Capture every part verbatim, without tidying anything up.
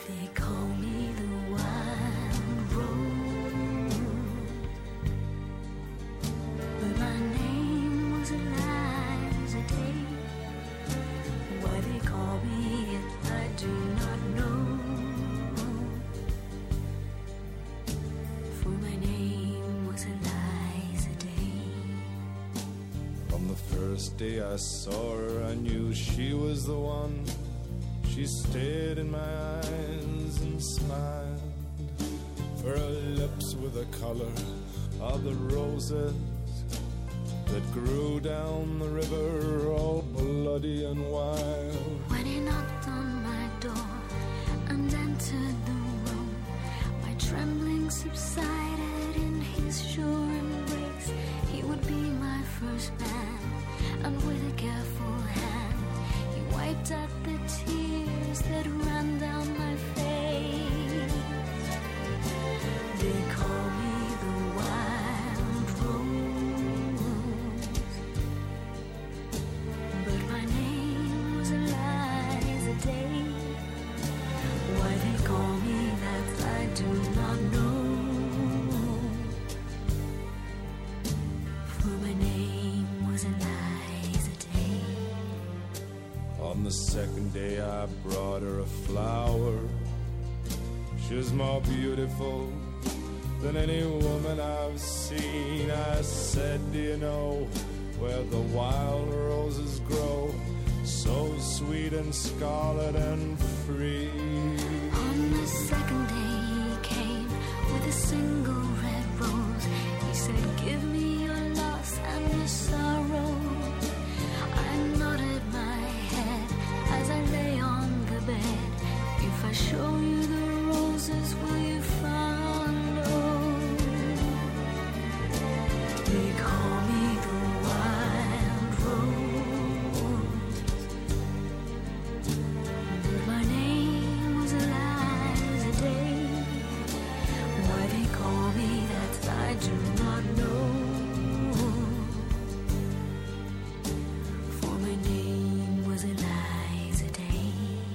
They call me the wild rose, but my name was Eliza Day. Why they call me it, I do not know. For my name was Eliza Day. From the first day I saw her, I knew she was the one. She stared in my eyes and smiled. For her lips were the color of the roses that grew down the river, all bloody and wild. When he knocked on my door and entered the room, my trembling subsided in his sure embrace. He would be my first man, and with a careful hand he wiped out the tears that ran down my face. They call me the wild rose, but my name was Eliza Day. Why they call me that I do not know. For my name was Eliza Day. On the second day I brought her a flower. She was more beautiful than any woman I've seen. I said, do you know where the wild roses grow, so sweet and scarlet and free? On the second day he came with a single red rose. He said, give me your loss and your sorrow. I nodded my head as I lay on the bed. If I show you the roses, will you follow? They call me the wild rose, but my name was Eliza Day. Why they call me that I do not know. For my name was Eliza Day.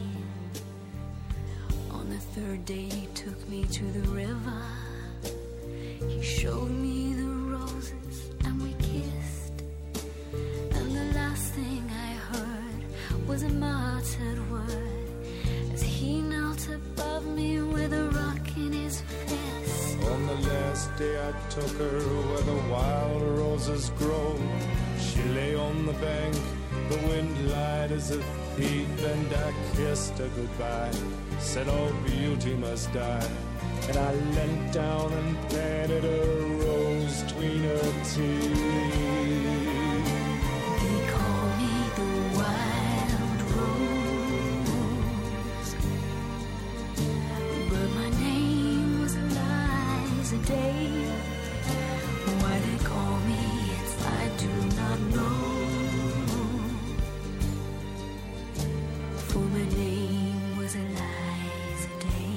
On the third day he took me to the river. He showed me the roses and we kissed. And the last thing I heard was a muttered word as he knelt above me with a rock in his fist. On the last day I took her where the wild roses grow. She lay on the bank, the wind lied as a thief, and I kissed her goodbye, said all beauty must die. And I leant down and planted a rose between her teeth. They call me the wild rose, but my name was Eliza Day. Why they call me it, I do not know. For my name was Eliza Day.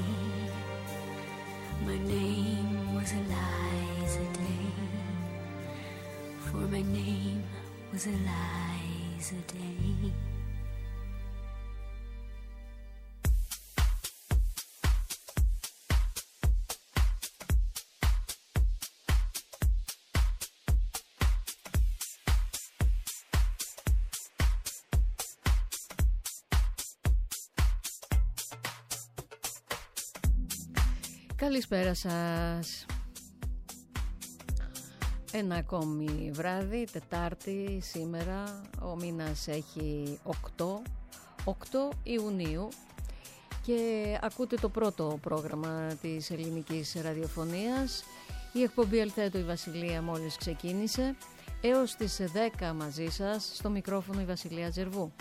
My name was Eliza Day. For my name was Eliza Day. Καλησπέρα σας. Ένα ακόμη βράδυ, Τετάρτη σήμερα, ο μήνας έχει οκτώ Ιουνίου και ακούτε το πρώτο πρόγραμμα της ελληνικής ραδιοφωνίας. Η εκπομπή Ελθέτω η Βασιλεία μόλις ξεκίνησε. Έως τις δέκα μαζί σας, στο μικρόφωνο η Βασιλεία Τζερβού.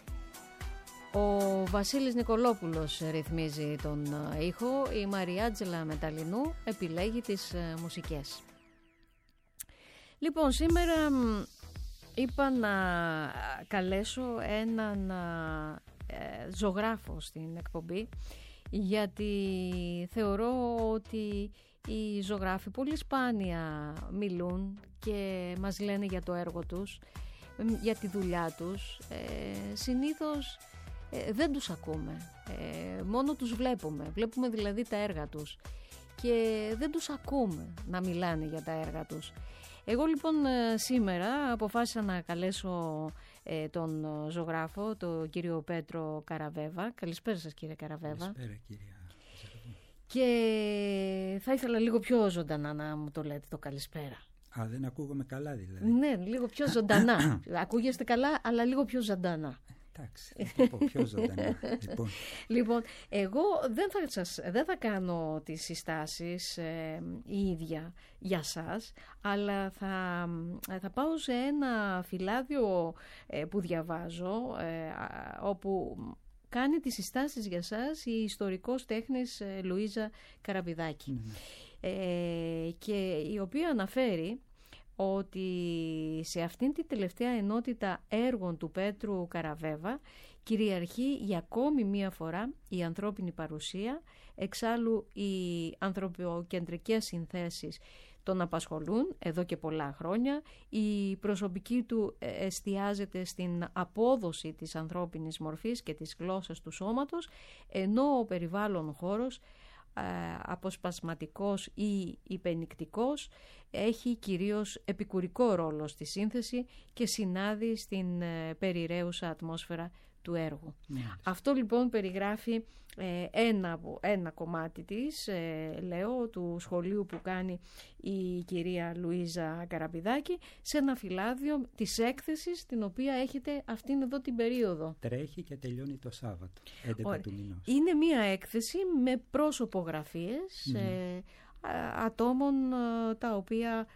Ο Βασίλης Νικολόπουλος ρυθμίζει τον ήχο, η Μαριάτζελα Μεταλλινού επιλέγει τις μουσικές. Λοιπόν, σήμερα είπα να καλέσω έναν ε, ζωγράφο στην εκπομπή, γιατί θεωρώ ότι οι ζωγράφοι πολύ σπάνια μιλούν και μας λένε για το έργο τους, για τη δουλειά τους. Ε, συνήθως ε, δεν τους ακούμε, ε, μόνο τους βλέπουμε, βλέπουμε δηλαδή τα έργα τους και δεν τους ακούμε να μιλάνε για τα έργα τους. Εγώ λοιπόν σήμερα αποφάσισα να καλέσω ε, τον ζωγράφο, τον κύριο Πέτρο Καραβέβα. Καλησπέρα σας κύριε Καραβέβα. Καλησπέρα κυρία. Και θα ήθελα λίγο πιο ζωντανά να μου το λέτε το καλησπέρα. Α, δεν ακούγομαι καλά δηλαδή. Ναι, λίγο πιο ζωντανά. Ακούγεστε καλά, αλλά λίγο πιο ζωντανά. Εντάξει, θα το πω πιο ζωντανά. λοιπόν. λοιπόν, εγώ δεν θα, σας, δεν θα κάνω τις συστάσεις ε, η ίδια για σας, αλλά θα, θα πάω σε ένα φυλάδιο ε, που διαβάζω, ε, όπου κάνει τις συστάσεις για σας η ιστορικός τέχνης ε, Λουίζα Καραβιδάκη. Mm. Ε, και η οποία αναφέρει ότι σε αυτήν την τελευταία ενότητα έργων του Πέτρου Καραβέβα κυριαρχεί για ακόμη μία φορά η ανθρώπινη παρουσία, εξάλλου οι ανθρωποκεντρικές συνθέσεις τον απασχολούν εδώ και πολλά χρόνια, η προσωπική του εστιάζεται στην απόδοση της ανθρώπινης μορφής και της γλώσσας του σώματος, ενώ ο περιβάλλον χώρος αποσπασματικός ή υπενικτικός έχει κυρίως επικουρικό ρόλο στη σύνθεση και συνάδει στην περιραίουσα ατμόσφαιρα του έργου. Mm. Αυτό λοιπόν περιγράφει ε, ένα, ένα κομμάτι της, ε, λέω, του σχολείου που κάνει η κυρία Λουίζα Καραβιδάκη σε ένα φυλάδιο της έκθεσης την οποία έχετε αυτήν εδώ την περίοδο. Τρέχει και τελειώνει το Σάββατο, έντεκα Ωραία. Του μηνός. Είναι μία έκθεση με πρόσωπογραφίες mm. ε, ατόμων τα οποία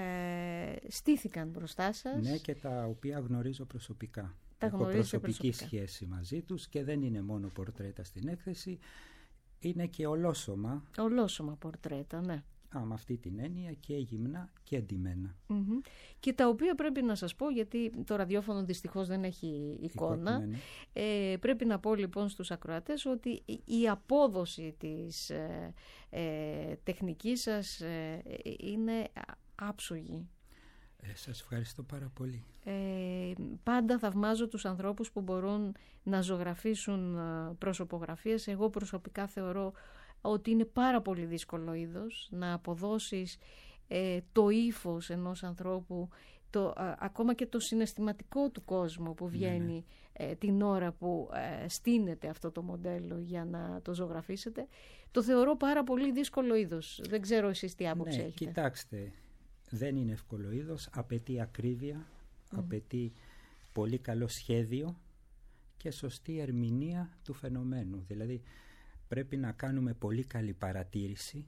ε, στήθηκαν μπροστά σας. Ναι, και τα οποία γνωρίζω προσωπικά. Τα Έχω προσωπική προσωπικά. σχέση μαζί τους και δεν είναι μόνο πορτρέτα στην έκθεση, είναι και ολόσωμα. Ολόσωμα πορτρέτα, ναι. Α, με αυτή την έννοια και γυμνά και εντυμένα. Mm-hmm. Και τα οποία πρέπει να σας πω, γιατί το ραδιόφωνο δυστυχώς δεν έχει εικόνα, ναι, ναι. Ε, πρέπει να πω λοιπόν στους ακροατές ότι η απόδοση της ε, ε, τεχνικής σας ε, είναι άψογη. Ε, σας ευχαριστώ πάρα πολύ. Ε, πάντα θαυμάζω τους ανθρώπους που μπορούν να ζωγραφίσουν προσωπογραφίες. Εγώ προσωπικά θεωρώ ότι είναι πάρα πολύ δύσκολο είδος να αποδώσεις ε, το ύφος ενός ανθρώπου, το, α, ακόμα και το συναισθηματικό του κόσμου που βγαίνει ναι, ναι. Ε, την ώρα που ε, στείνεται αυτό το μοντέλο για να το ζωγραφίσετε. Το θεωρώ πάρα πολύ δύσκολο είδος. Δεν ξέρω εσείς τι άποψη ναι, έχετε. Κοιτάξτε, δεν είναι εύκολο είδος, απαιτεί ακρίβεια, mm. απαιτεί πολύ καλό σχέδιο και σωστή ερμηνεία του φαινομένου. Δηλαδή πρέπει να κάνουμε πολύ καλή παρατήρηση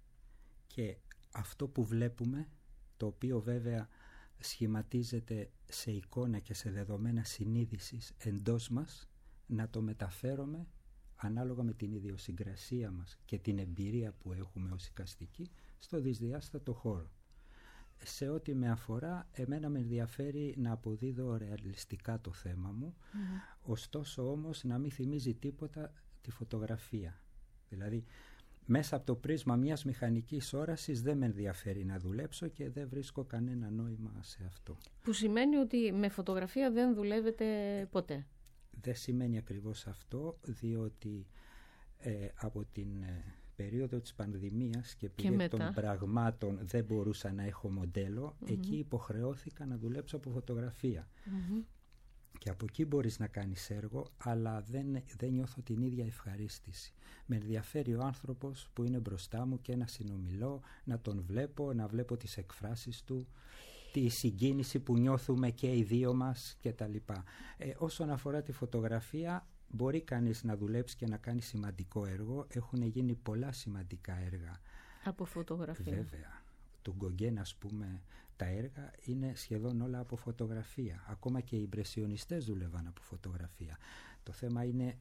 και αυτό που βλέπουμε, το οποίο βέβαια σχηματίζεται σε εικόνα και σε δεδομένα συνείδησης εντός μας, να το μεταφέρουμε ανάλογα με την ιδιοσυγκρασία μας και την εμπειρία που έχουμε ως εικαστικοί στο δυσδιάστατο χώρο. Σε ό,τι με αφορά, εμένα με ενδιαφέρει να αποδίδω ρεαλιστικά το θέμα μου, mm. ωστόσο όμως να μην θυμίζει τίποτα τη φωτογραφία. Δηλαδή, μέσα από το πρίσμα μιας μηχανικής όρασης δεν με ενδιαφέρει να δουλέψω και δεν βρίσκω κανένα νόημα σε αυτό. Που σημαίνει ότι με φωτογραφία δεν δουλεύετε ποτέ. Δεν σημαίνει ακριβώς αυτό, διότι ε, από την ε, περίοδο της πανδημίας και επειδή και των πραγμάτων δεν μπορούσα να έχω μοντέλο, mm-hmm. εκεί υποχρεώθηκα να δουλέψω από φωτογραφία. Mm-hmm. Και από εκεί μπορείς να κάνεις έργο, αλλά δεν, δεν νιώθω την ίδια ευχαρίστηση. Με ενδιαφέρει ο άνθρωπος που είναι μπροστά μου και να συνομιλώ, να τον βλέπω, να βλέπω τις εκφράσεις του, τη συγκίνηση που νιώθουμε και οι δύο μας κτλ. Ε, όσον αφορά τη φωτογραφία, μπορεί κανείς να δουλέψει και να κάνει σημαντικό έργο. Έχουν γίνει πολλά σημαντικά έργα. Από φωτογραφία. Βέβαια. Του Γκογκέν, ας πούμε, τα έργα είναι σχεδόν όλα από φωτογραφία. Ακόμα και οι ιμπρεσιονιστές δούλευαν από φωτογραφία. Το θέμα είναι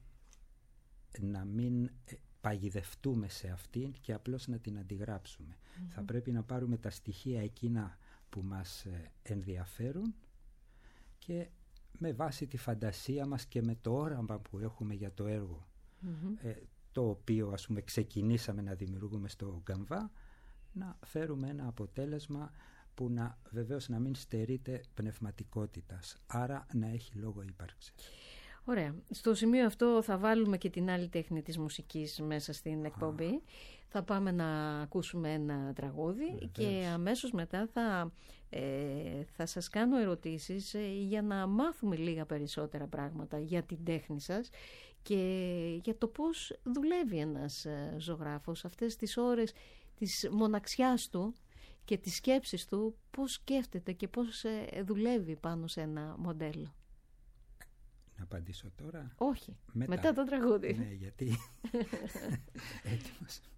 να μην παγιδευτούμε σε αυτήν και απλώς να την αντιγράψουμε. Mm-hmm. Θα πρέπει να πάρουμε τα στοιχεία εκείνα που μας ενδιαφέρουν και με βάση τη φαντασία μας και με το όραμα που έχουμε για το έργο, mm-hmm. ε, το οποίο ας πούμε ξεκινήσαμε να δημιουργούμε στο Γκαμβά, να φέρουμε ένα αποτέλεσμα που να, βεβαίως να μην στερείται πνευματικότητας, άρα να έχει λόγο ύπαρξη. Ωραία. Στο σημείο αυτό θα βάλουμε και την άλλη τέχνη της μουσικής μέσα στην εκπομπή. Θα πάμε να ακούσουμε ένα τραγούδι. Βεβαίως. Και αμέσως μετά θα, ε, θα σας κάνω ερωτήσεις ε, για να μάθουμε λίγα περισσότερα πράγματα για την τέχνη σας και για το πώς δουλεύει ένας ε, ζωγράφος αυτές τις ώρες της μοναξιάς του και της σκέψης του, πώς σκέφτεται και πώς ε, δουλεύει πάνω σε ένα μοντέλο. Να απαντήσω τώρα? Όχι, μετά, μετά το τραγούδι. Ναι, γιατί έτοιμος.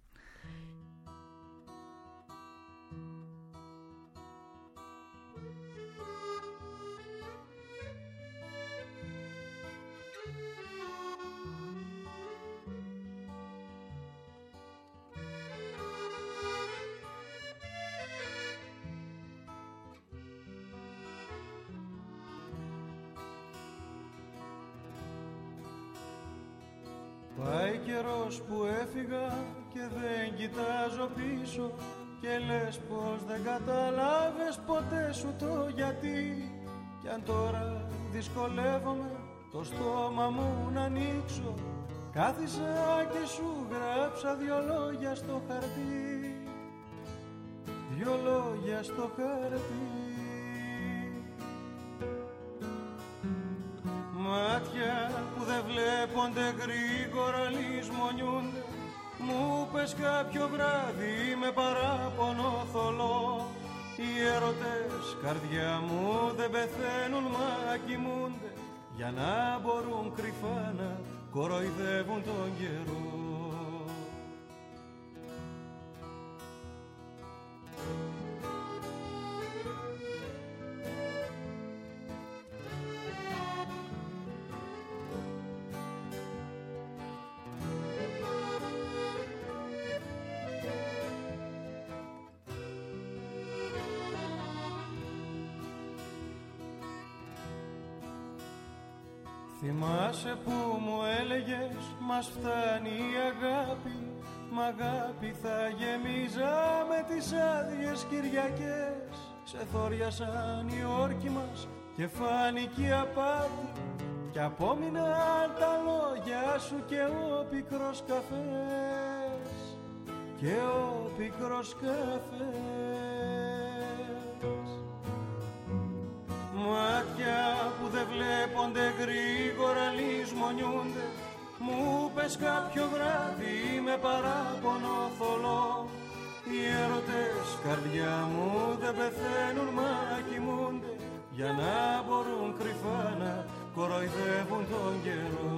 Πάει καιρός που έφυγα και δεν κοιτάζω πίσω και λες πως δεν κατάλαβες ποτέ σου το γιατί. Κι αν τώρα δυσκολεύομαι το στόμα μου να ανοίξω, κάθισα και σου γράψα δυο λόγια στο χαρτί, δυο λόγια στο χαρτί. Μάτια που δεν βλέπονται γρήγορα λησμονιούνται, μου πες κάποιο βράδυ με παράπονο θολό. Οι έρωτες καρδιά μου δεν πεθαίνουν μα κοιμούνται, για να μπορούν κρυφά να κοροϊδεύουν τον καιρό. Θυμάσαι που μου έλεγες μας φτάνει η αγάπη, μ' αγάπη θα γεμίζα με τις άδειες Κυριακές. Ξεθόριασαν οι όρκοι μας και φάνηκε η απάτη, κι απόμειναν τα λόγια σου και ο πικρός καφές, και ο πικρός καφές. Μάτια που δεν βλέπονται γρήγορα λησμονιούνται, μου πες κάποιο βράδυ με παράπονο θολό. Οι έρωτες καρδιά μου δεν πεθαίνουν μα κοιμούνται, για να μπορούν κρυφά να κοροϊδεύουν τον καιρό.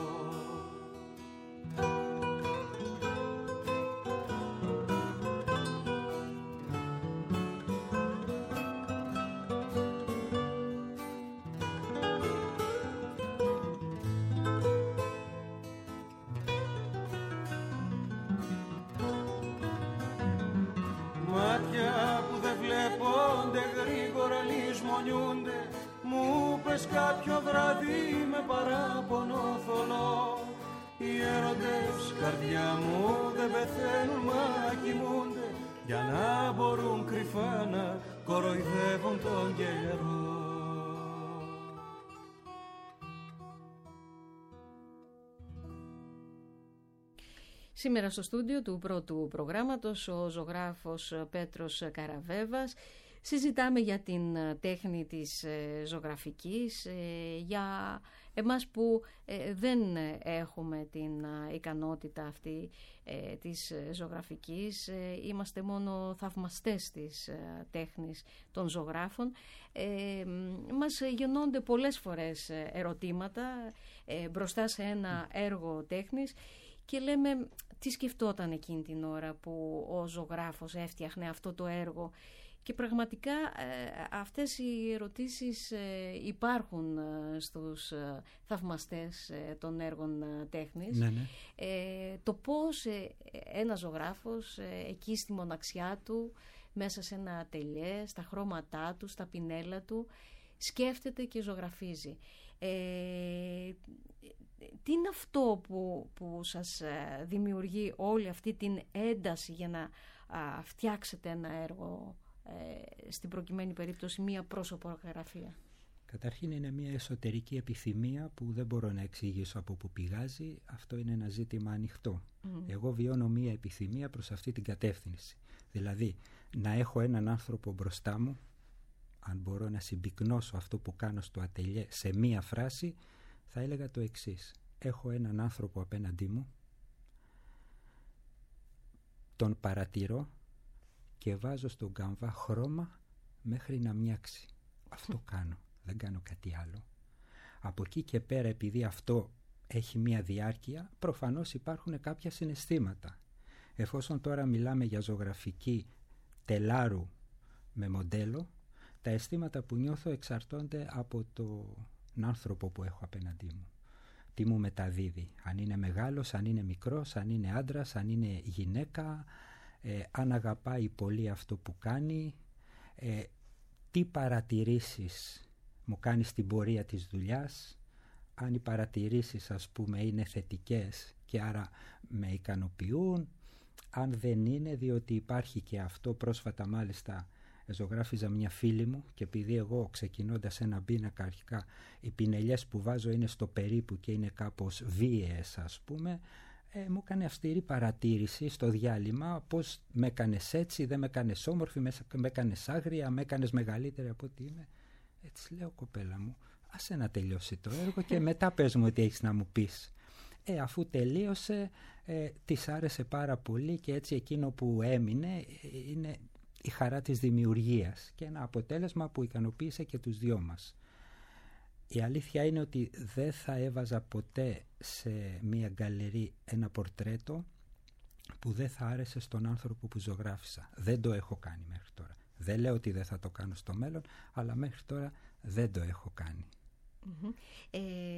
Μου πες κάποιο βράδυ με παράπονο θολό. Οι έρωτες καρδιά μου δεν πεθαίνουν μα κοιμούνται, για να μπορούν κρυφά να κοροϊδεύουν τον καιρό. Σήμερα στο στούντιο του πρώτου προγράμματος ο ζωγράφος Πέτρος Καραβέβας. Συζητάμε για την τέχνη της ζωγραφικής, για εμάς που δεν έχουμε την ικανότητα αυτή της ζωγραφικής, είμαστε μόνο θαυμαστές της τέχνης των ζωγράφων. Μας γεννώνται πολλές φορές ερωτήματα μπροστά σε ένα έργο τέχνης και λέμε τι σκεφτόταν εκείνη την ώρα που ο ζωγράφος έφτιαχνε αυτό το έργο. Και πραγματικά ε, αυτές οι ερωτήσεις ε, υπάρχουν ε, στους ε, θαυμαστές ε, των έργων ε, τέχνης. Ναι, ναι. Ε, το πώς ε, ένας ζωγράφος ε, εκεί στη μοναξιά του, μέσα σε ένα ατελιέ, στα χρώματά του, στα πινέλα του, σκέφτεται και ζωγραφίζει. Ε, τι είναι αυτό που, που σας δημιουργεί όλη αυτή την ένταση για να α, φτιάξετε ένα έργο, ε, στην προκειμένη περίπτωση μία πρόσωπογραφία? Καταρχήν είναι μια εσωτερική επιθυμία που δεν μπορώ να εξηγήσω από πού πηγάζει. Αυτό είναι ένα ζήτημα ανοιχτό. Mm. Εγώ βιώνω μια επιθυμία προς αυτή την κατεύθυνση. Δηλαδή να έχω έναν άνθρωπο μπροστά μου, αν μπορώ να συμπυκνώσω αυτό που κάνω στο ατελιέ σε μία φράση, θα έλεγα το εξής. Έχω έναν άνθρωπο απέναντί μου, τον παρατηρώ και βάζω στον καμβά χρώμα μέχρι να μιάξει. Αυτό κάνω, δεν κάνω κάτι άλλο. Από εκεί και πέρα, επειδή αυτό έχει μία διάρκεια, προφανώς υπάρχουν κάποια συναισθήματα. Εφόσον τώρα μιλάμε για ζωγραφική τελάρου με μοντέλο, τα αισθήματα που νιώθω εξαρτώνται από τον άνθρωπο που έχω απέναντί μου. Τι μου μεταδίδει, αν είναι μεγάλος, αν είναι μικρός, αν είναι άντρας, αν είναι γυναίκα, ε, αν αγαπάει πολύ αυτό που κάνει, ε, τι παρατηρήσεις μου κάνει στην πορεία της δουλειάς, αν οι παρατηρήσεις ας πούμε είναι θετικές και άρα με ικανοποιούν, αν δεν είναι, διότι υπάρχει και αυτό. Πρόσφατα μάλιστα ζωγράφιζα μια φίλη μου και επειδή εγώ ξεκινώντας ένα πίνακα αρχικά οι πινελιές που βάζω είναι στο περίπου και είναι κάπως βίαιες ας πούμε, ε, μου έκανε αυστηρή παρατήρηση στο διάλειμμα πως με έκανες έτσι, δεν με έκανες όμορφη, με έκανες άγρια, με έκανες μεγαλύτερη από ό,τι είμαι. Έτσι λέω, κοπέλα μου, άσε να τελειώσει το έργο και μετά πες μου τι έχεις να μου πεις. Ε, αφού τελείωσε, ε, της άρεσε πάρα πολύ και έτσι εκείνο που έμεινε είναι η χαρά της δημιουργίας και ένα αποτέλεσμα που ικανοποίησε και τους δυο μας. Η αλήθεια είναι ότι δεν θα έβαζα ποτέ σε μια γκαλερί ένα πορτρέτο που δεν θα άρεσε στον άνθρωπο που ζωγράφισα. Δεν το έχω κάνει μέχρι τώρα. Δεν λέω ότι δεν θα το κάνω στο μέλλον, αλλά μέχρι τώρα δεν το έχω κάνει. Mm-hmm. Ε,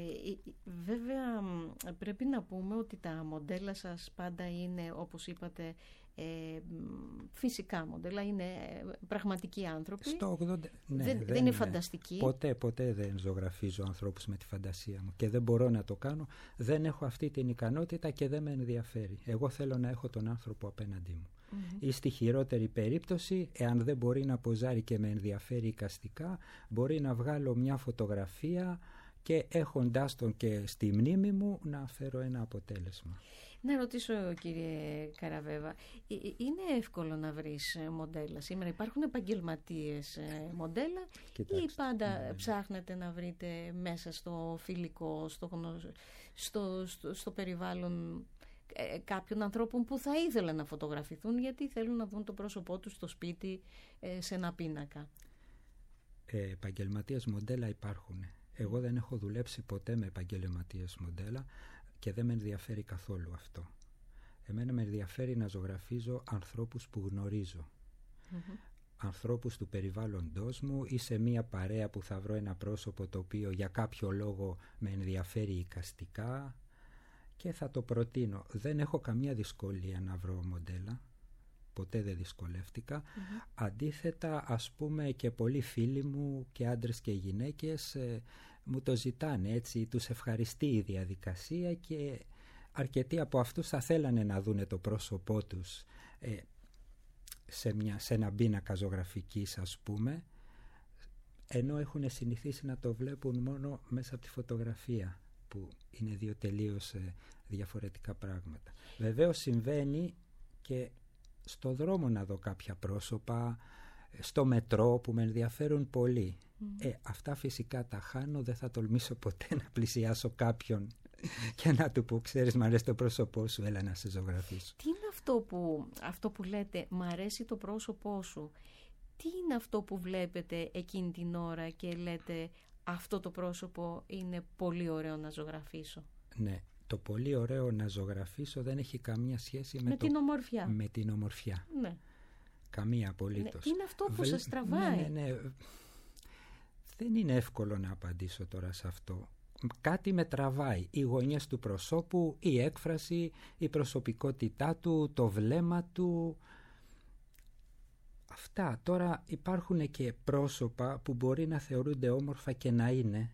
βέβαια πρέπει να πούμε ότι τα μοντέλα σας πάντα είναι, όπως είπατε, ε, φυσικά μοντέλα, είναι πραγματικοί άνθρωποι. Στο ογδόντα, ναι, δεν, δεν, δεν είναι φανταστικοί. Ποτέ, ποτέ δεν ζωγραφίζω ανθρώπους με τη φαντασία μου και δεν μπορώ να το κάνω. Δεν έχω αυτή την ικανότητα και δεν με ενδιαφέρει. Εγώ θέλω να έχω τον άνθρωπο απέναντί μου. Mm-hmm. Ή στη χειρότερη περίπτωση, εάν δεν μπορεί να ποζάρει και με ενδιαφέρει εικαστικά, μπορεί να βγάλω μια φωτογραφία και έχοντάς τον και στη μνήμη μου να φέρω ένα αποτέλεσμα. Να ρωτήσω, κύριε Καραβέβα, είναι εύκολο να βρεις μοντέλα σήμερα? Υπάρχουν επαγγελματίες μοντέλα? Κοιτάξτε, ή πάντα ναι, ψάχνετε να βρείτε μέσα στο φιλικό, στο, στο, στο, στο περιβάλλον ε, κάποιων ανθρώπων που θα ήθελαν να φωτογραφηθούν γιατί θέλουν να δουν το πρόσωπό τους στο σπίτι ε, σε ένα πίνακα? Ε, επαγγελματίες μοντέλα υπάρχουν. Εγώ δεν έχω δουλέψει ποτέ με επαγγελματίες μοντέλα και δεν με ενδιαφέρει καθόλου αυτό. Εμένα με ενδιαφέρει να ζωγραφίζω ανθρώπους που γνωρίζω. Mm-hmm. Ανθρώπους του περιβάλλοντος μου ή σε μία παρέα που θα βρω ένα πρόσωπο το οποίο για κάποιο λόγο με ενδιαφέρει εικαστικά και θα το προτείνω. Δεν έχω καμία δυσκολία να βρω μοντέλα. Ποτέ δεν δυσκολεύτηκα. Mm-hmm. Αντίθετα, ας πούμε, και πολλοί φίλοι μου και άντρες και γυναίκες ε, μου το ζητάνε, έτσι, τους ευχαριστεί η διαδικασία και αρκετοί από αυτούς θα θέλανε να δούνε το πρόσωπό τους ε, σε, μια, σε ένα πίνακα ζωγραφικής, ας πούμε, ενώ έχουν συνηθίσει να το βλέπουν μόνο μέσα από τη φωτογραφία, που είναι δύο τελείως ε, διαφορετικά πράγματα. Βεβαίως συμβαίνει και στο δρόμο να δω κάποια πρόσωπα, στο μετρό που με ενδιαφέρουν πολύ. Mm. Ε, αυτά φυσικά τα χάνω, δεν θα τολμήσω ποτέ να πλησιάσω κάποιον και να του πω, ξέρεις, μ' αρέσει το πρόσωπό σου, έλα να σε ζωγραφίσω. Τι είναι αυτό που, αυτό που λέτε, μ' αρέσει το πρόσωπό σου? Τι είναι αυτό που βλέπετε εκείνη την ώρα και λέτε, αυτό το πρόσωπο είναι πολύ ωραίο να ζωγραφίσω? Ναι. Το πολύ ωραίο να ζωγραφίσω δεν έχει καμία σχέση με, με το, την ομορφιά. Με την ομορφιά. Ναι. Καμία απολύτως. Ναι. Τι είναι αυτό που Βλέ... σας τραβάει? Ναι, ναι, ναι. Δεν είναι εύκολο να απαντήσω τώρα σε αυτό. Κάτι με τραβάει. Οι γωνιές του προσώπου, η έκφραση, η προσωπικότητά του, το βλέμμα του. Αυτά. Τώρα υπάρχουν και πρόσωπα που μπορεί να θεωρούνται όμορφα και να είναι,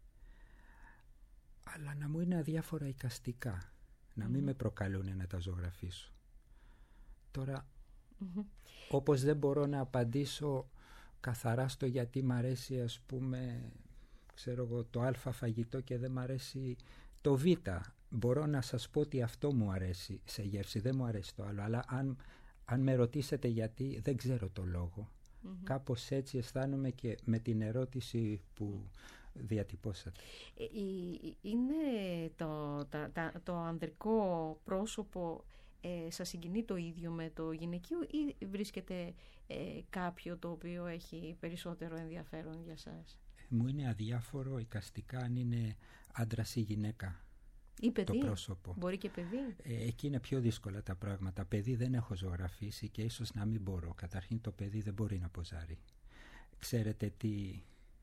αλλά να μου είναι αδιάφορα εικαστικά, να μην mm. με προκαλούν να τα ζωγραφίσω. Τώρα, mm-hmm. όπως δεν μπορώ να απαντήσω καθαρά στο γιατί μ' αρέσει, ας πούμε, ξέρω εγώ, το α φαγητό και δεν μ' αρέσει το β. Μπορώ να σας πω ότι αυτό μου αρέσει σε γεύση, δεν μου αρέσει το άλλο, αλλά αν, αν με ρωτήσετε γιατί, δεν ξέρω το λόγο. Mm-hmm. Κάπως έτσι αισθάνομαι και με την ερώτηση που διατυπώσατε. Είναι το, τα, τα, το ανδρικό πρόσωπο ε, σας συγκινεί το ίδιο με το γυναικείο ή βρίσκεται ε, κάποιο το οποίο έχει περισσότερο ενδιαφέρον για σας? Μου είναι αδιάφορο εικαστικά αν είναι άντρας ή γυναίκα. Ή παιδί, το πρόσωπο. Μπορεί και παιδί. Ε, εκεί είναι πιο δύσκολα τα πράγματα. Παιδί δεν έχω ζωγραφίσει και ίσως να μην μπορώ. Καταρχήν το παιδί δεν μπορεί να ποζάρει. Ξέρετε τι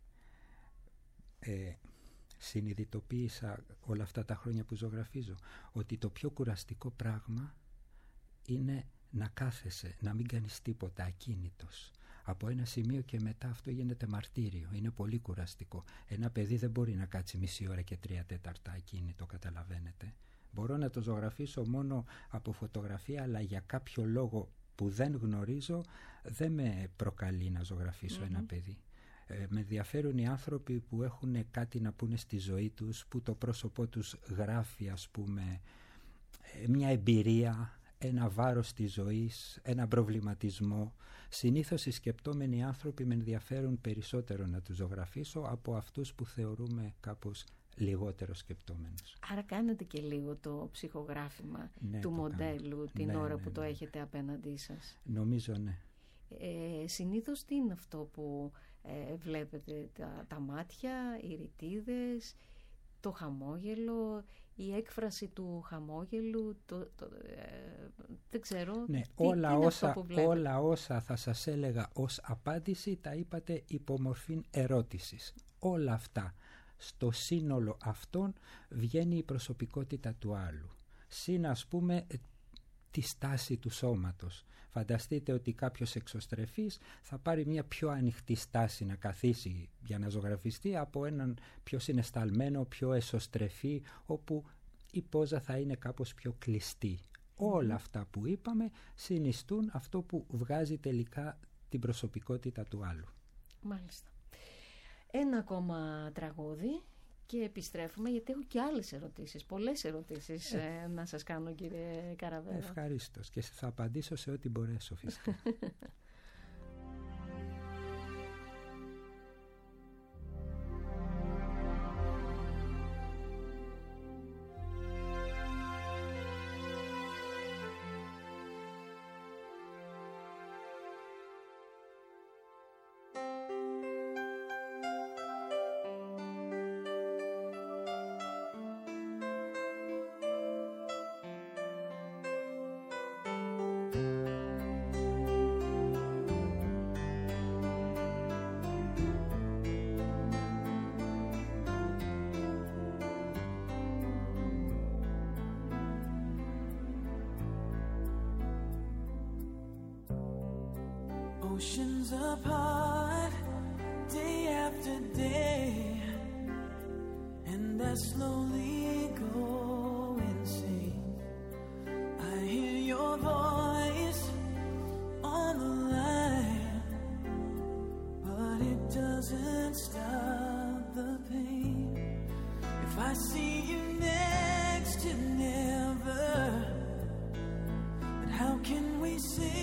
ε, συνειδητοποίησα όλα αυτά τα χρόνια που ζωγραφίζω? Ότι το πιο κουραστικό πράγμα είναι να κάθεσαι, να μην κάνεις τίποτα, ακίνητος. Από ένα σημείο και μετά αυτό γίνεται μαρτύριο. Είναι πολύ κουραστικό. Ένα παιδί δεν μπορεί να κάτσει μισή ώρα και τρία τέταρτα ακίνητο, καταλαβαίνετε. Μπορώ να το ζωγραφίσω μόνο από φωτογραφία, αλλά για κάποιο λόγο που δεν γνωρίζω δεν με προκαλεί να ζωγραφίσω mm-hmm. ένα παιδί. Ε, με ενδιαφέρουν οι άνθρωποι που έχουν κάτι να πούνε στη ζωή τους, που το πρόσωπό τους γράφει, ας πούμε, μια εμπειρία, ένα βάρος της ζωής, ένα προβληματισμό. Συνήθως οι σκεπτόμενοι άνθρωποι με ενδιαφέρουν περισσότερο να τους ζωγραφίσω από αυτούς που θεωρούμε κάπως λιγότερο σκεπτόμενους. Άρα κάνετε και λίγο το ψυχογράφημα ναι, του το μοντέλου κάνω. την ναι, ώρα ναι, που ναι. το έχετε απέναντί σας. Νομίζω ναι. Ε, συνήθως τι είναι αυτό που ε, βλέπετε? Τα, τα μάτια, οι ρητίδες, το χαμόγελο, η έκφραση του χαμόγελου, το, το, ε, δεν ξέρω. Ναι, τι, όλα, τι είναι όσα, αυτό που βλέπετε? όλα όσα θα σας έλεγα ως απάντηση τα είπατε υπομορφήν ερώτησης. Όλα αυτά. Στο σύνολο αυτών βγαίνει η προσωπικότητα του άλλου. Συν, ας πούμε, τη στάση του σώματος. Φανταστείτε ότι κάποιος εξωστρεφής θα πάρει μια πιο ανοιχτή στάση να καθίσει για να ζωγραφιστεί από έναν πιο συναισθαλμένο, πιο εσωστρεφή, όπου η πόζα θα είναι κάπως πιο κλειστή. Mm. Όλα αυτά που είπαμε συνιστούν αυτό που βγάζει τελικά την προσωπικότητα του άλλου. Μάλιστα. Ένα ακόμα τραγούδι και επιστρέφουμε, γιατί έχω και άλλες ερωτήσεις, πολλές ερωτήσεις ε. Ε, να σας κάνω, κύριε Καραβέρα. Ευχαρίστως, και θα απαντήσω σε ό,τι μπορέσω φυσικά. Oceans apart, day after day, and I slowly go insane. I hear your voice on the line, but it doesn't stop the pain. If I see you next to never, but how can we say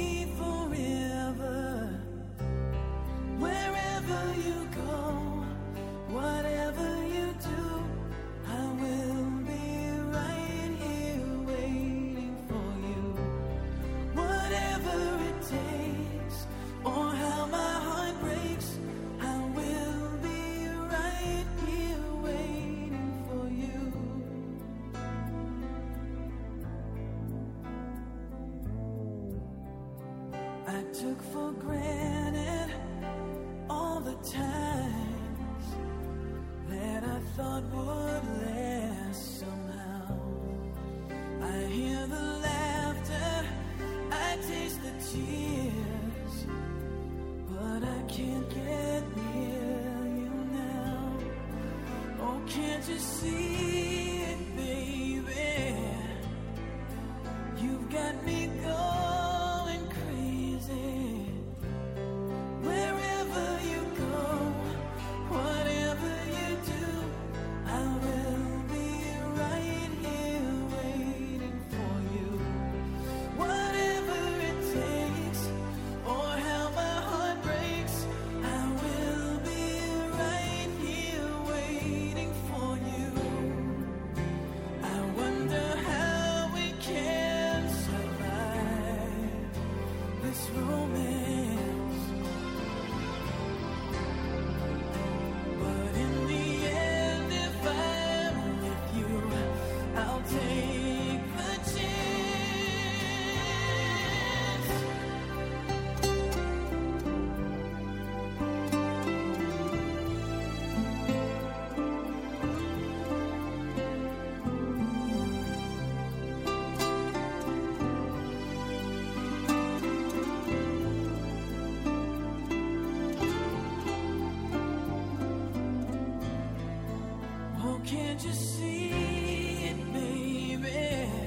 took for granted all the times that I thought would last somehow. I hear the laughter, I taste the tears, but I can't get near you now. Oh, can't you see it, baby? You've got me going wherever you go, whatever Can't you see it, baby?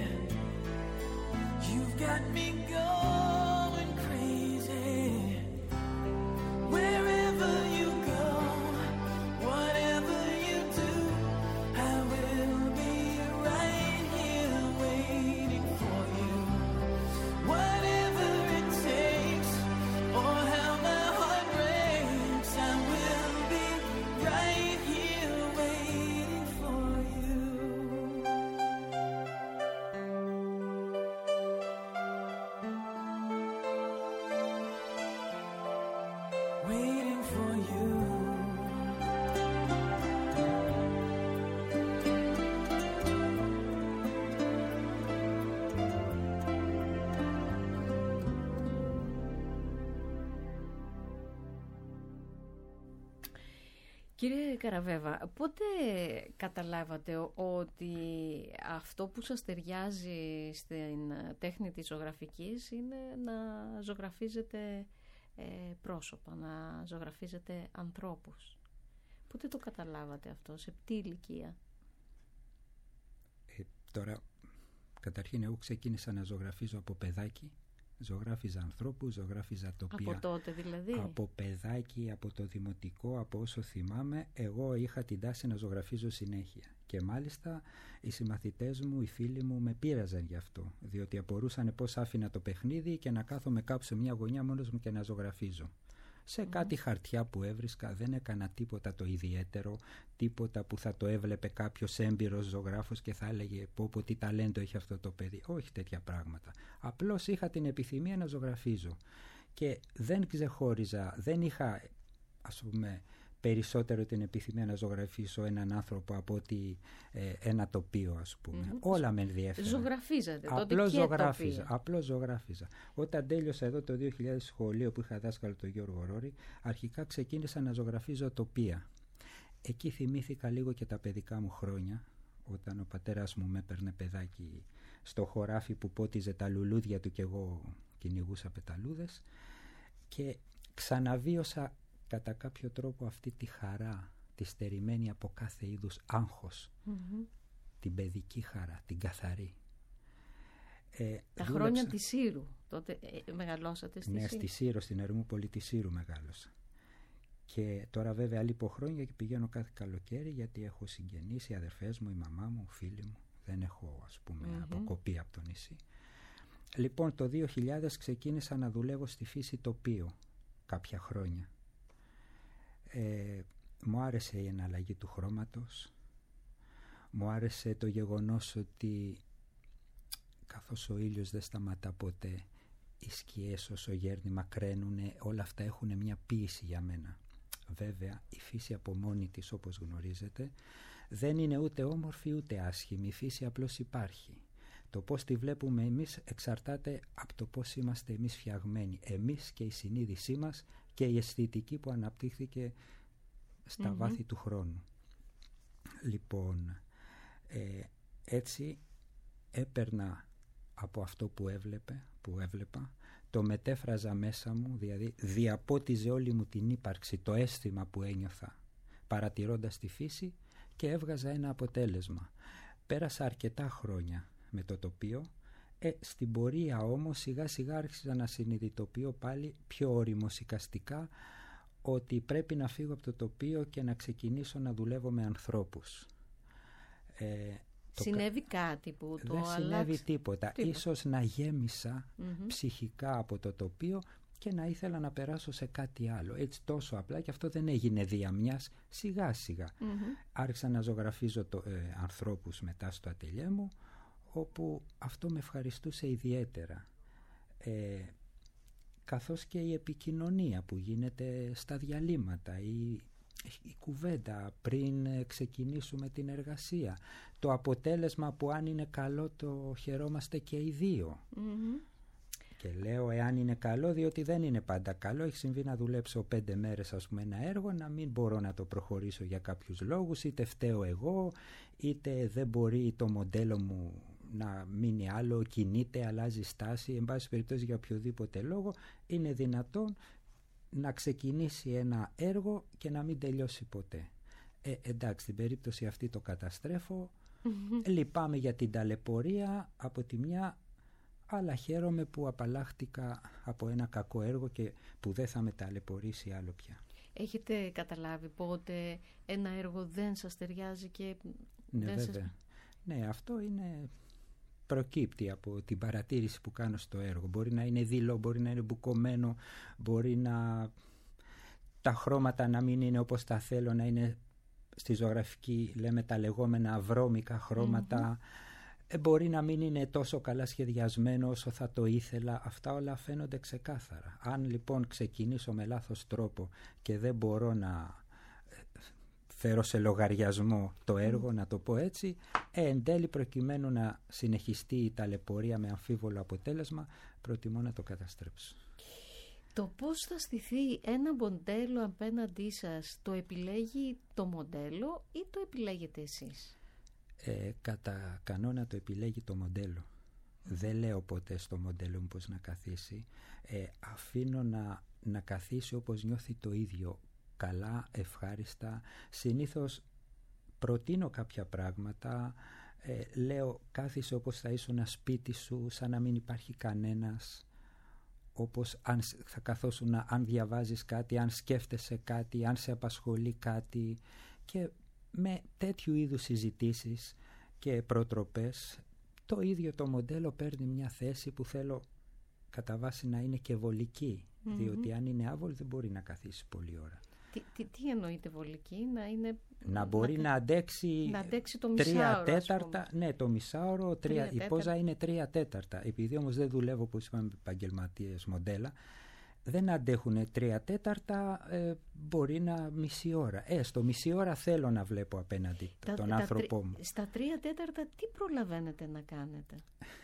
You've got me going crazy. Wherever you go, whatever you do, I will be right here waiting for you. Whatever it takes, or how my heart breaks, I will be right here waiting for you. Waiting for you. Κύριε Καραβέβα, πότε καταλάβατε ότι αυτό που σας ταιριάζει στην τέχνη της ζωγραφικής είναι να ζωγραφίζετε ε, πρόσωπα, να ζωγραφίζετε ανθρώπους? Πότε το καταλάβατε αυτό, σε τι ηλικία? Ε, τώρα, καταρχήν εγώ ξεκίνησα να ζωγραφίζω από παιδάκι. Ζωγράφιζα ανθρώπους, ζωγράφιζα τοπία. Από τότε δηλαδή? Από παιδάκι, από το δημοτικό, από όσο θυμάμαι, εγώ είχα την τάση να ζωγραφίζω συνέχεια. Και μάλιστα οι συμμαθητές μου, οι φίλοι μου με πείραζαν γι' αυτό. Διότι απορούσαν πώς άφηνα το παιχνίδι και να κάθομαι κάπου σε μια γωνιά μόνος μου και να ζωγραφίζω. Σε κάτι χαρτιά που έβρισκα δεν έκανα τίποτα το ιδιαίτερο, τίποτα που θα το έβλεπε κάποιος έμπειρος ζωγράφος και θα έλεγε πω πω τι ταλέντο έχει αυτό το παιδί. Όχι τέτοια πράγματα. Απλώς είχα την επιθυμία να ζωγραφίζω και δεν ξεχώριζα, δεν είχα ας πούμε περισσότερο την επιθυμία να ζωγραφίσω έναν άνθρωπο από ότι ε, ένα τοπίο, ας πούμε. Mm-hmm. Όλα με ενδιαφέρουν. Ζωγραφίζατε τότε? Απλώς και ζωγράφιζα, τοπίο. απλώς ζωγράφιζα. Όταν τέλειωσα εδώ το δύο χιλιάδες σχολείο που είχα δάσκαλο τον Γιώργο Ρόρη, αρχικά ξεκίνησα να ζωγραφίζω τοπία. Εκεί θυμήθηκα λίγο και τα παιδικά μου χρόνια, όταν ο πατέρας μου με έπαιρνε παιδάκι στο χωράφι που πότιζε τα λουλούδια του και εγώ κυνηγούσα πεταλούδες, και ξαναβίωσα κατά κάποιο τρόπο αυτή τη χαρά, τη στερημένη από κάθε είδους άγχος, mm-hmm. την παιδική χαρά, την καθαρή. Ε, Τα δούλεψα... χρόνια της Σύρου, τότε ε, μεγαλώσατε στη ναι, Σύρου? στη Σύρο, στην Ερμούπολη της Σύρου μεγάλωσα. Και τώρα βέβαια λείπω χρόνια και πηγαίνω κάθε καλοκαίρι γιατί έχω συγγενείς, οι αδερφές μου, η μαμά μου, φίλοι μου. Δεν έχω ας πούμε mm-hmm. αποκοπή από το νησί. Λοιπόν, το δύο χιλιάδες ξεκίνησα να δουλεύω στη φύση τοπίο κάποια χρόνια. Ε, μου άρεσε η εναλλαγή του χρώματος, μου άρεσε το γεγονός ότι καθώς ο ήλιος δεν σταματά ποτέ, οι σκιές όσο γέρνει μακραίνουνε, όλα αυτά έχουν μια ποίηση για μένα. Βέβαια η φύση από μόνη της, όπως γνωρίζετε, δεν είναι ούτε όμορφη ούτε άσχημη, η φύση απλώς υπάρχει. Το πώς τη βλέπουμε εμείς εξαρτάται από το πώς είμαστε εμείς φτιαγμένοι, εμείς και η συνείδησή μας και η αισθητική που αναπτύχθηκε στα mm-hmm. βάθη του χρόνου. Λοιπόν, ε, έτσι έπαιρνα από αυτό που έβλεπε, που έβλεπα, το μετέφραζα μέσα μου, δηλαδή διαπότιζε όλη μου την ύπαρξη, το αίσθημα που ένιωθα παρατηρώντας τη φύση και έβγαζα ένα αποτέλεσμα. Πέρασα αρκετά χρόνια με το τοπίο, ε, στην πορεία όμως σιγά σιγά άρχισα να συνειδητοποιώ πάλι πιο οριμοσικαστικά ότι πρέπει να φύγω από το τοπίο και να ξεκινήσω να δουλεύω με ανθρώπους. Ε, συνέβη κα... κάτι που το δεν αλλάξει? συνέβη τίποτα. τίποτα. Ίσως να γέμισα mm-hmm. ψυχικά από το τοπίο και να ήθελα να περάσω σε κάτι άλλο. Έτσι τόσο απλά, και αυτό δεν έγινε δια μιας, σιγά σιγά. Mm-hmm. Άρχισα να ζωγραφίζω το, ε, ανθρώπους μετά στο ατελιέ μου, όπου αυτό με ευχαριστούσε ιδιαίτερα. Ε, καθώς και η επικοινωνία που γίνεται στα διαλύματα, η, η κουβέντα πριν ξεκινήσουμε την εργασία, το αποτέλεσμα που αν είναι καλό το χαιρόμαστε και οι δύο. Mm-hmm. Και λέω εάν είναι καλό, διότι δεν είναι πάντα καλό. Έχει συμβεί να δουλέψω πέντε μέρες ας πούμε ένα έργο, να μην μπορώ να το προχωρήσω για κάποιους λόγους, είτε φταίω εγώ, είτε δεν μπορεί το μοντέλο μου να μείνει άλλο, κινείται, αλλάζει στάση, εν πάση περιπτώσει για οποιοδήποτε λόγο, είναι δυνατόν να ξεκινήσει ένα έργο και να μην τελειώσει ποτέ. Ε, εντάξει, στην περίπτωση αυτή το καταστρέφω. Mm-hmm. Λυπάμαι για την ταλαιπωρία από τη μια, αλλά χαίρομαι που απαλλάχτηκα από ένα κακό έργο και που δεν θα με ταλαιπωρήσει άλλο πια. Έχετε καταλάβει πότε ένα έργο δεν σας ταιριάζει και ναι, δεν βέβαια. σας... Ναι, αυτό είναι... προκύπτει από την παρατήρηση που κάνω στο έργο. Μπορεί να είναι δειλό, μπορεί να είναι μπουκωμένο, μπορεί να... τα χρώματα να μην είναι όπως τα θέλω, να είναι στη ζωγραφική, λέμε τα λεγόμενα βρώμικα χρώματα. Mm-hmm. Μπορεί να μην είναι τόσο καλά σχεδιασμένο όσο θα το ήθελα. Αυτά όλα φαίνονται ξεκάθαρα. Αν λοιπόν ξεκινήσω με λάθος τρόπο και δεν μπορώ να φέρω σε λογαριασμό το έργο, mm. να το πω έτσι, ε, εν τέλει προκειμένου να συνεχιστεί η ταλαιπωρία με αμφίβολο αποτέλεσμα, προτιμώ να το καταστρέψω. Το πώς θα στηθεί ένα μοντέλο απέναντί σας, το επιλέγει το μοντέλο ή το επιλέγετε εσείς? Ε, κατά κανόνα το επιλέγει το μοντέλο. Mm. Δεν λέω ποτέ στο μοντέλο μου πώς να καθίσει. Ε, αφήνω να, να καθίσει όπως νιώθει το ίδιο. Καλά, ευχάριστα. Συνήθως προτείνω κάποια πράγματα. Ε, λέω κάθισε όπως θα ήσουν ένα σπίτι σου, σαν να μην υπάρχει κανένας. Όπως αν θα καθόσουν, αν διαβάζεις κάτι, αν σκέφτεσαι κάτι, αν σε απασχολεί κάτι. Και με τέτοιου είδους συζητήσεις και προτροπές το ίδιο το μοντέλο παίρνει μια θέση που θέλω κατά βάση να είναι και βολική. Mm-hmm. Διότι αν είναι άβολη δεν μπορεί να καθίσει πολλή ώρα. Τι, τι, τι εννοείται βολική? Να, είναι, να μπορεί να, να αντέξει, να αντέξει το τρία μισάωρο, τέταρτα. Ναι, το μισάωρο, τρία, η πόζα είναι τρία τέταρτα. Επειδή όμως δεν δουλεύω, όπως είπαμε, επαγγελματίες μοντέλα, δεν αντέχουν τρία τέταρτα, ε, μπορεί να μισή ώρα. Ε, στο μισή ώρα θέλω να βλέπω απέναντι τα, τον τα, άνθρωπό μου. Στα τρία τέταρτα τι προλαβαίνετε να κάνετε?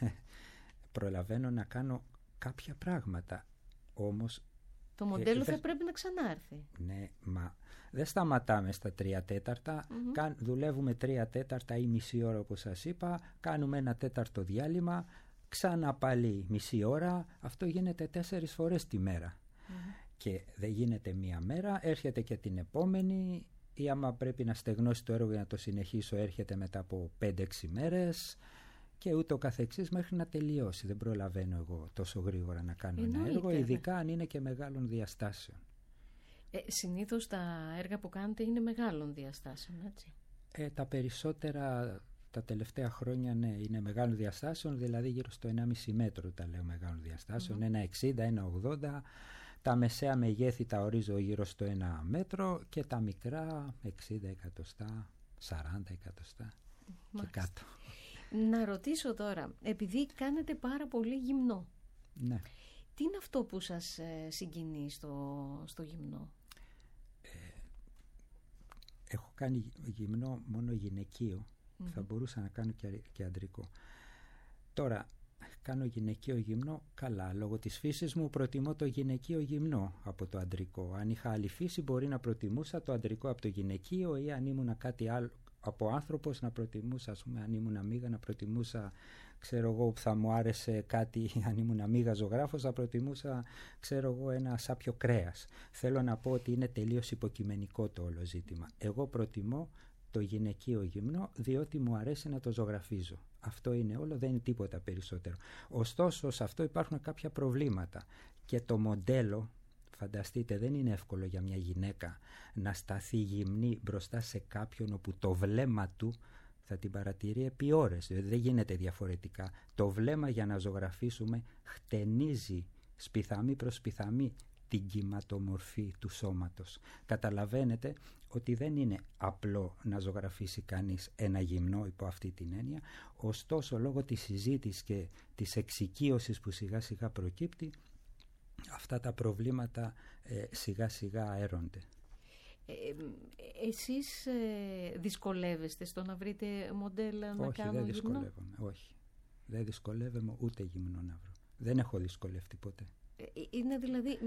Προλαβαίνω να κάνω κάποια πράγματα. Όμως το μοντέλο ε, θα δε... πρέπει να ξανάρθει. Ναι, μα δεν σταματάμε στα τρία τέταρτα. Mm-hmm. Κάν, δουλεύουμε τρία τέταρτα ή μισή ώρα όπως σας είπα. Κάνουμε ένα τέταρτο διάλειμμα. Ξανά πάλι μισή ώρα. Αυτό γίνεται τέσσερις φορές τη μέρα. Mm-hmm. Και δεν γίνεται μία μέρα. Έρχεται και την επόμενη. Ή άμα πρέπει να στεγνώσει το έργο για να το συνεχίσω, έρχεται μετά από πέντε έξι μέρες. Και ούτω καθεξής μέχρι να τελειώσει. Δεν προλαβαίνω εγώ τόσο γρήγορα να κάνω Εννοείται, ένα έργο, ειδικά αν είναι και μεγάλων διαστάσεων. Ε, συνήθως τα έργα που κάνετε είναι μεγάλων διαστάσεων, έτσι? Ε, τα περισσότερα τα τελευταία χρόνια, ναι, είναι μεγάλων διαστάσεων, δηλαδή γύρω στο ενάμιση μέτρο τα λέω μεγάλων διαστάσεων, mm-hmm. ένα εξήντα, ένα ογδόντα. Τα μεσαία μεγέθη τα ορίζω γύρω στο ένα μέτρο και τα μικρά εξήντα εκατοστά, σαράντα εκατοστά και κάτω. Να ρωτήσω τώρα, επειδή κάνετε πάρα πολύ γυμνό, ναι. τι είναι αυτό που σας ε, συγκινεί στο, στο γυμνό? Ε, έχω κάνει γυμνό μόνο γυναικείο, mm-hmm. θα μπορούσα να κάνω και, και αντρικό. Τώρα κάνω γυναικείο γυμνό, καλά, λόγω της φύσης μου προτιμώ το γυναικείο γυμνό από το αντρικό. Αν είχα άλλη φύση μπορεί να προτιμούσα το αντρικό από το γυναικείο, ή αν ήμουν κάτι άλλο από άνθρωπος να προτιμούσα, ας πούμε, αν ήμουν αμίγα να προτιμούσα, ξέρω εγώ, που θα μου άρεσε κάτι, αν ήμουν αμίγα ζωγράφος θα προτιμούσα, ξέρω εγώ, ένα σάπιο κρέας. Θέλω να πω ότι είναι τελείως υποκειμενικό το όλο ζήτημα. Εγώ προτιμώ το γυναικείο γυμνό διότι μου αρέσει να το ζωγραφίζω. Αυτό είναι όλο, δεν είναι τίποτα περισσότερο. Ωστόσο, σε αυτό υπάρχουν κάποια προβλήματα και το μοντέλο, φανταστείτε, δεν είναι εύκολο για μια γυναίκα να σταθεί γυμνή μπροστά σε κάποιον όπου το βλέμμα του θα την παρατηρεί επί ώρες. Δηλαδή δεν γίνεται διαφορετικά. Το βλέμμα, για να ζωγραφίσουμε, χτενίζει σπιθαμή προς σπιθαμή την κυματομορφή του σώματος. Καταλαβαίνετε ότι δεν είναι απλό να ζωγραφίσει κανείς ένα γυμνό υπό αυτή την έννοια. Ωστόσο, λόγω της συζήτησης και της εξοικείωσης που σιγά σιγά προκύπτει, αυτά τα προβλήματα ε, σιγά σιγά αέρονται. Ε, εσείς ε, δυσκολεύεστε στο να βρείτε μοντέλα να όχι, κάνουν δεν γυμνό? δυσκολεύομαι, όχι. Δεν δυσκολεύομαι ούτε γυμνό να βρω. Δεν έχω δυσκολευτεί ποτέ. Ε, είναι δηλαδή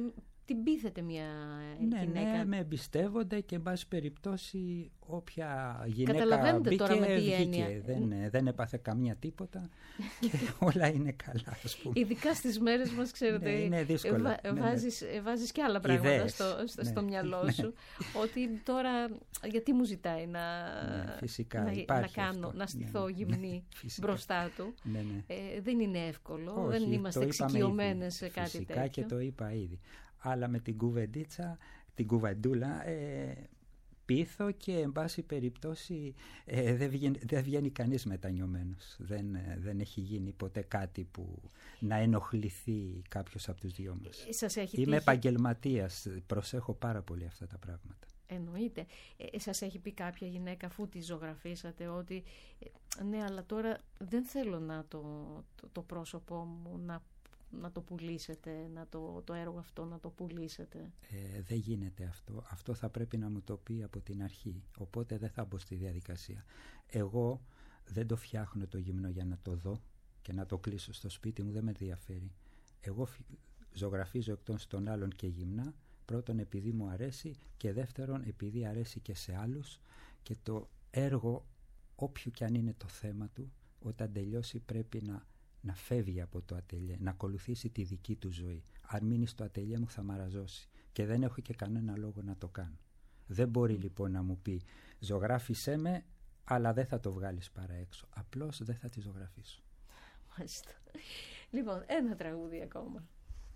την πείθεται μια ναι, γυναίκα. Ναι, με εμπιστεύονται και εν πάση περιπτώσει όποια γυναίκα Καταλαβαίνετε μπήκε, τώρα με τι βγήκε. έννοια. Δεν, δεν έπαθε καμία τίποτα και όλα είναι καλά, ας πούμε. Ειδικά στις μέρες μας, ξέρετε, ναι, είναι δύσκολο. βα, ναι, ναι. Βάζεις, βάζεις και άλλα πράγματα Ιδέες. στο, στο, ναι, στο μυαλό ναι. σου. Ότι τώρα, γιατί μου ζητάει να, ναι, φυσικά, να, να, κάνω, αυτό. να στηθώ ναι, γυμνή ναι, μπροστά του. Ναι, ναι. Ε, δεν είναι εύκολο, Όχι, δεν είμαστε εξοικειωμένες σε κάτι φυσικά τέτοιο. Και το είπα ήδη. Αλλά με την κουβεντίτσα, την κουβεντούλα, ε, πείθω και εν πάση περιπτώσει ε, δεν βγαίνει, δεν βγαίνει κανείς μετανιωμένος. Δεν, ε, δεν έχει γίνει ποτέ κάτι που να ενοχληθεί κάποιος από τους δυο μας. Σας έχει Είμαι τύχει... επαγγελματίας, προσέχω πάρα πολύ αυτά τα πράγματα. Εννοείται. Ε, σας έχει πει κάποια γυναίκα, αφού τη ζωγραφίσατε, ότι ε, ναι, αλλά τώρα δεν θέλω να το, το, το πρόσωπό μου να, να το πουλήσετε, να το, το έργο αυτό να το πουλήσετε? Ε, δεν γίνεται αυτό. Αυτό θα πρέπει να μου το πει από την αρχή. Οπότε δεν θα μπω στη διαδικασία. Εγώ δεν το φτιάχνω το γυμνό για να το δω και να το κλείσω στο σπίτι μου. Δεν με ενδιαφέρει. Εγώ ζωγραφίζω εκτός των άλλων και γυμνά. Πρώτον επειδή μου αρέσει και δεύτερον επειδή αρέσει και σε άλλους, και το έργο, όποιο και αν είναι το θέμα του, όταν τελειώσει πρέπει να, να φεύγει από το ατελιέ, να ακολουθήσει τη δική του ζωή. Αν μείνει στο ατελιέ μου θα μαραζώσει και δεν έχω και κανένα λόγο να το κάνω. Δεν μπορεί λοιπόν να μου πει ζωγράφισέ με, αλλά δεν θα το βγάλεις παρά έξω. Απλώς δεν θα τη ζωγραφίσω. Μάλιστα. Λοιπόν, ένα τραγούδι ακόμα.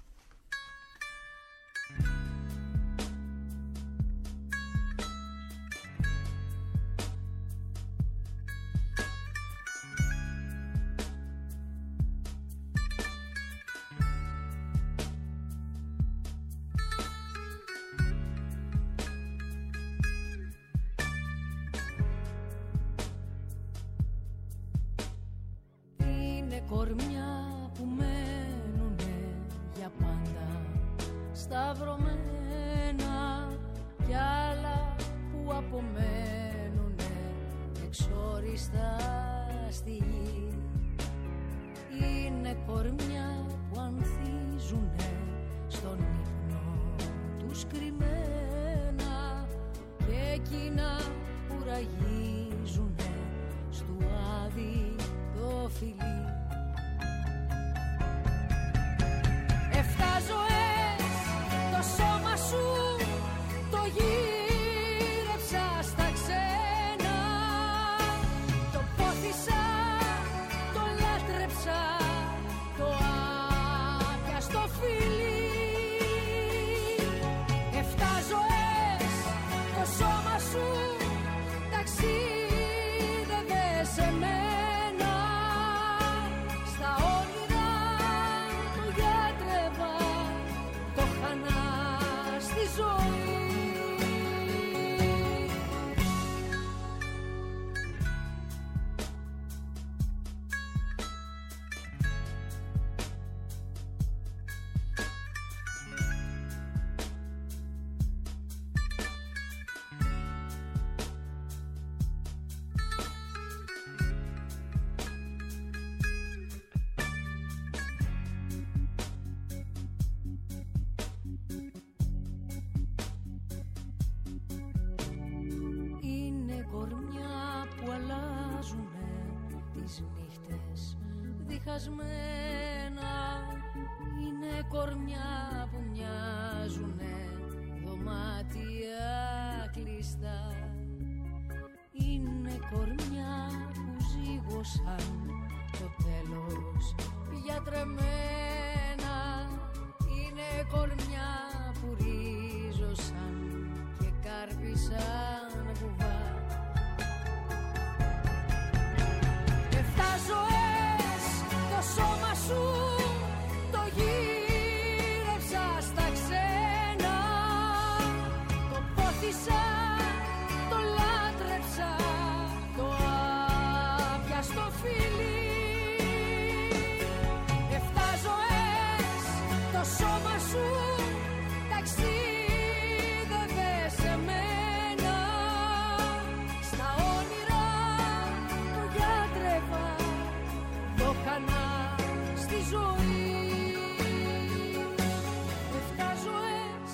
Κορμιά που μένουνε για πάντα σταυρωμένα κι άλλα που απομένουνε εξόριστα στη γη. Είναι κορμιά που ανθίζουνε στον ύπνο τους κρυμμένα και εκείνα που ραγίζουνε στου άδει το φιλί. Το σώμα σου το γύρεψα στα ξένα, το πόθησα, το λάτρεψα, το άπιαστο φιλί. Εφτά ζωές το σώμα σου ταξίδευε σε μένα, στα όνειρα το γιατρεύα, το χανά στη ζωή. Διχασμένα είναι κορμιά που μοιάζουνε δωμάτια κλειστά. Είναι κορμιά που ζήγωσαν το τέλος γιατρεμένα. Είναι κορμιά που ρίζωσαν και κάρπισαν βουβά. Εφτά ζωές το σώμα σου το γύρεψα στα ξένα, το πόθησα, το λάτρεψα, το άπιαστο φιλί. Εφτά ζωές το σώμα σου ταξίδευε σε μένα, στα όνειρα το γιατρεύα, το χανά στη ζωή. Εφτά ζωές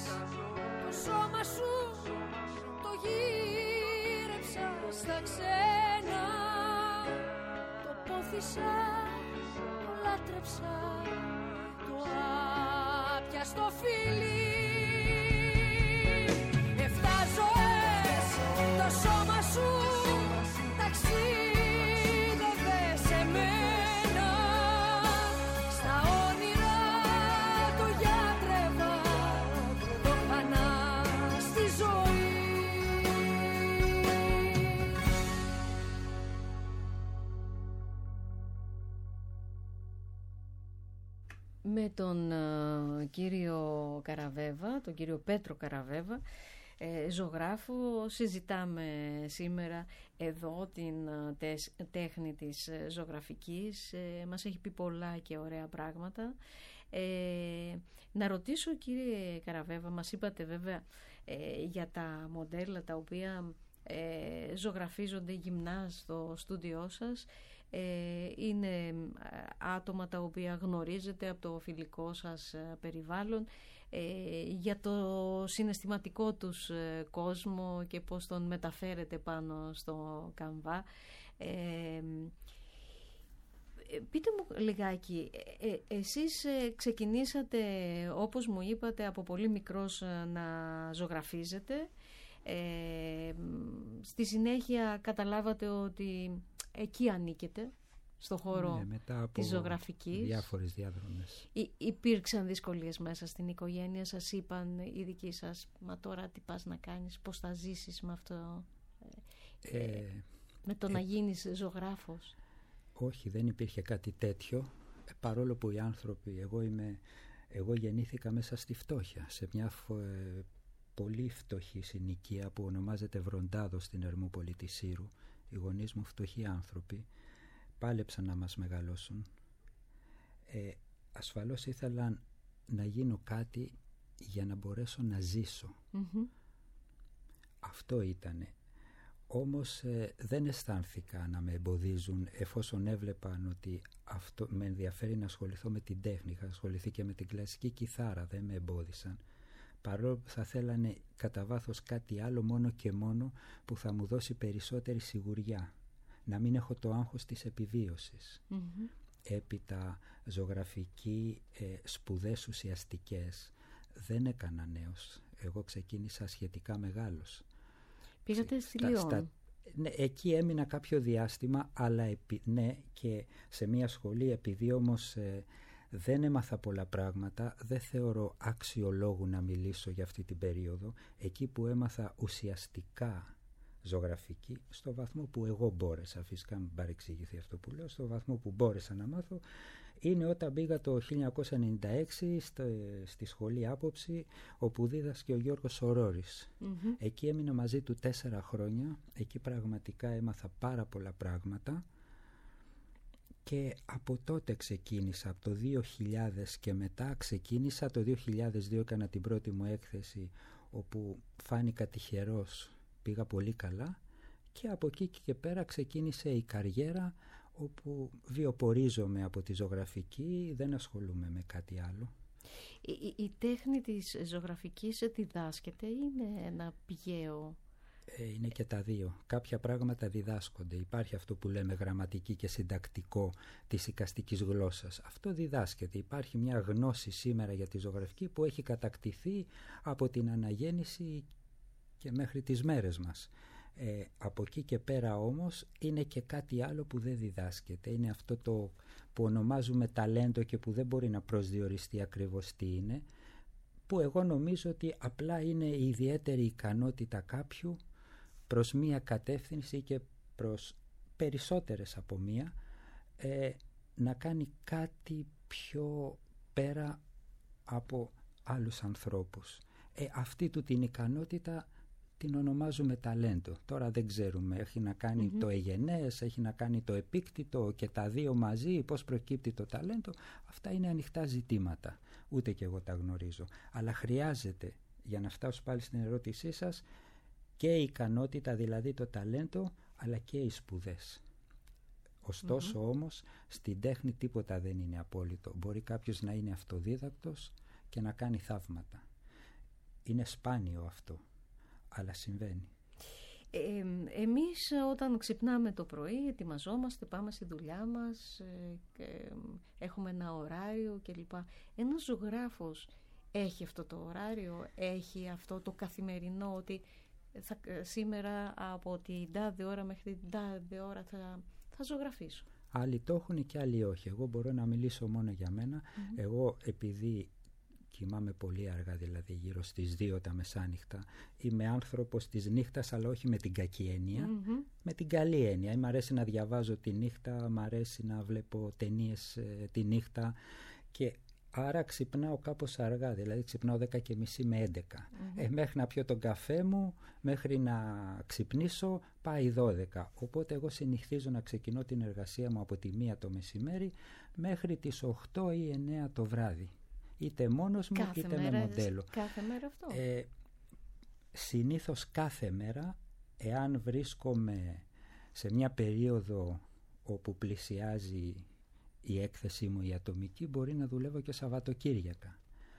στα ξένα. Το πόθησα, το λάτρεψα, το άπιαστο φίλι. Εφτά ζωές το σώμα σου ταξίδευε σε μένα. Στα όνειρα το γιατρεύα, το χανά στη ζωή. Με τον uh, κύριο Καραβέβα, τον κύριο Πέτρο Καραβέβα, ε, ζωγράφο, συζητάμε σήμερα εδώ την uh, τεσ, τέχνη της uh, ζωγραφικής. Ε, μας έχει πει πολλά και ωραία πράγματα. Ε, να ρωτήσω, κύριε Καραβέβα, μας είπατε βέβαια ε, για τα μοντέλα τα οποία ε, ζωγραφίζονται γυμνά στο στούντιό σας. Ε, είναι άτομα τα οποία γνωρίζετε από το φιλικό σας περιβάλλον, ε, για το συναισθηματικό τους κόσμο και πώς τον μεταφέρετε πάνω στο καμβά. Ε, πείτε μου λιγάκι, ε, εσείς ξεκινήσατε, όπως μου είπατε, από πολύ μικρός να ζωγραφίζετε. Ε, στη συνέχεια καταλάβατε ότι εκεί ανήκετε, στο χώρο ναι, μετά από της ζωγραφικής. Διάφορες διάδρομες. Υ, υπήρξαν δυσκολίες μέσα στην οικογένεια, σας είπαν οι δικοί σας, μα τώρα τι πας να κάνεις, πώς θα ζήσεις με αυτό, ε, ε, με το ε, να γίνεις ζωγράφος? Όχι, δεν υπήρχε κάτι τέτοιο, ε, παρόλο που οι άνθρωποι, εγώ, είμαι, εγώ γεννήθηκα μέσα στη φτώχεια, σε μια ε, πολύ φτωχή συνοικία που ονομάζεται Βροντάδο στην Ερμούπολη της Σύρου. Οι γονείς μου φτωχοί άνθρωποι πάλεψαν να μας μεγαλώσουν. Ε, ασφαλώς ήθελαν να γίνω κάτι για να μπορέσω να ζήσω. Mm-hmm. Αυτό ήτανε. Όμως ε, δεν αισθάνθηκα να με εμποδίζουν, εφόσον έβλεπαν ότι αυτό με ενδιαφέρει να ασχοληθώ με την τέχνη. Είχα ασχοληθεί και με την κλασική κιθάρα, δεν με εμπόδισαν. Παρόλο που θα θέλανε κατά βάθος κάτι άλλο, μόνο και μόνο που θα μου δώσει περισσότερη σιγουριά. Να μην έχω το άγχος της επιβίωσης. Mm-hmm. Έπειτα ζωγραφική, ε, σπουδές ουσιαστικές δεν έκανα νέος. Εγώ ξεκίνησα σχετικά μεγάλος. Πήγατε στη Λιόν. Ναι, εκεί έμεινα κάποιο διάστημα, αλλά επί, ναι, και σε μια σχολή, επειδή όμως ε, δεν έμαθα πολλά πράγματα, δεν θεωρώ αξιολόγου να μιλήσω για αυτή την περίοδο. Εκεί που έμαθα ουσιαστικά ζωγραφική, στο βαθμό που εγώ μπόρεσα, φυσικά μην παρεξηγηθεί αυτό που λέω, στο βαθμό που μπόρεσα να μάθω, είναι όταν πήγα το χίλια εννιακόσια ενενήντα έξι στο, στη σχολή Άποψη, όπου δίδασκε ο Γιώργος Ορόρης. Mm-hmm. Εκεί έμεινα μαζί του τέσσερα χρόνια, εκεί πραγματικά έμαθα πάρα πολλά πράγματα. Και από τότε ξεκίνησα, από το δύο χιλιάδες και μετά ξεκίνησα, το δύο χιλιάδες δύο έκανα την πρώτη μου έκθεση, όπου φάνηκα τυχερός, πήγα πολύ καλά, και από εκεί και πέρα ξεκίνησε η καριέρα, όπου βιοπορίζομαι από τη ζωγραφική, δεν ασχολούμαι με κάτι άλλο. Η, η, η τέχνη της ζωγραφικής διδάσκεται, είναι ένα πηγαίο? Είναι και τα δύο. Κάποια πράγματα διδάσκονται. Υπάρχει αυτό που λέμε γραμματική και συντακτικό της εικαστικής γλώσσας. Αυτό διδάσκεται. Υπάρχει μια γνώση σήμερα για τη ζωγραφική που έχει κατακτηθεί από την αναγέννηση και μέχρι τις μέρες μας. Ε, από εκεί και πέρα όμως είναι και κάτι άλλο που δεν διδάσκεται. Είναι αυτό το που ονομάζουμε ταλέντο και που δεν μπορεί να προσδιοριστεί ακριβώς τι είναι, που εγώ νομίζω ότι απλά είναι η ιδιαίτερη ικανότητα κάποιου προς μία κατεύθυνση και προς περισσότερες από μία, ε, να κάνει κάτι πιο πέρα από άλλους ανθρώπους. Ε, αυτή του την ικανότητα την ονομάζουμε ταλέντο. Τώρα δεν ξέρουμε, έχει να κάνει mm-hmm. το εγενές, έχει να κάνει το επίκτητο και τα δύο μαζί, πώς προκύπτει το ταλέντο. Αυτά είναι ανοιχτά ζητήματα. Ούτε και εγώ τα γνωρίζω. Αλλά χρειάζεται, για να φτάσω πάλι στην ερώτησή σας, και η ικανότητα, δηλαδή το ταλέντο, αλλά και οι σπουδές. Ωστόσο mm-hmm. όμως, στην τέχνη τίποτα δεν είναι απόλυτο. Μπορεί κάποιος να είναι αυτοδίδακτος και να κάνει θαύματα. Είναι σπάνιο αυτό, αλλά συμβαίνει. Ε, εμείς όταν ξυπνάμε το πρωί, ετοιμαζόμαστε, πάμε στη δουλειά μας, ε, ε, έχουμε ένα ωράριο κλπ. Ένας ζωγράφος έχει αυτό το ωράριο, έχει αυτό το καθημερινό, ότι θα, σήμερα από την τάδε ώρα μέχρι την τάδε ώρα θα, θα ζωγραφίσω. Άλλοι το έχουν και άλλοι όχι. Εγώ μπορώ να μιλήσω μόνο για μένα. Mm-hmm. Εγώ επειδή κοιμάμαι πολύ αργά, δηλαδή γύρω στις δύο τα μεσάνυχτα, είμαι άνθρωπος της νύχτας, αλλά όχι με την κακή έννοια, mm-hmm. με την καλή έννοια. Μ' αρέσει να διαβάζω τη νύχτα, μ' αρέσει να βλέπω ταινίες ε, τη νύχτα, και άρα ξυπνάω κάπως αργά, δηλαδή ξυπνάω δέκα και μισή με έντεκα. Mm-hmm. Ε, μέχρι να πιω τον καφέ μου, μέχρι να ξυπνήσω, πάει δώδεκα. Οπότε εγώ συνηθίζω να ξεκινώ την εργασία μου από τη μία το μεσημέρι μέχρι τις οκτώ ή εννέα το βράδυ. Είτε μόνος μου, κάθε είτε μέρα, με μοντέλο. Κάθε μέρα αυτό. Ε, συνήθως κάθε μέρα, εάν βρίσκομαι σε μια περίοδο όπου πλησιάζει η έκθεσή μου η ατομική, μπορεί να δουλεύω και Σαββατοκύριακα.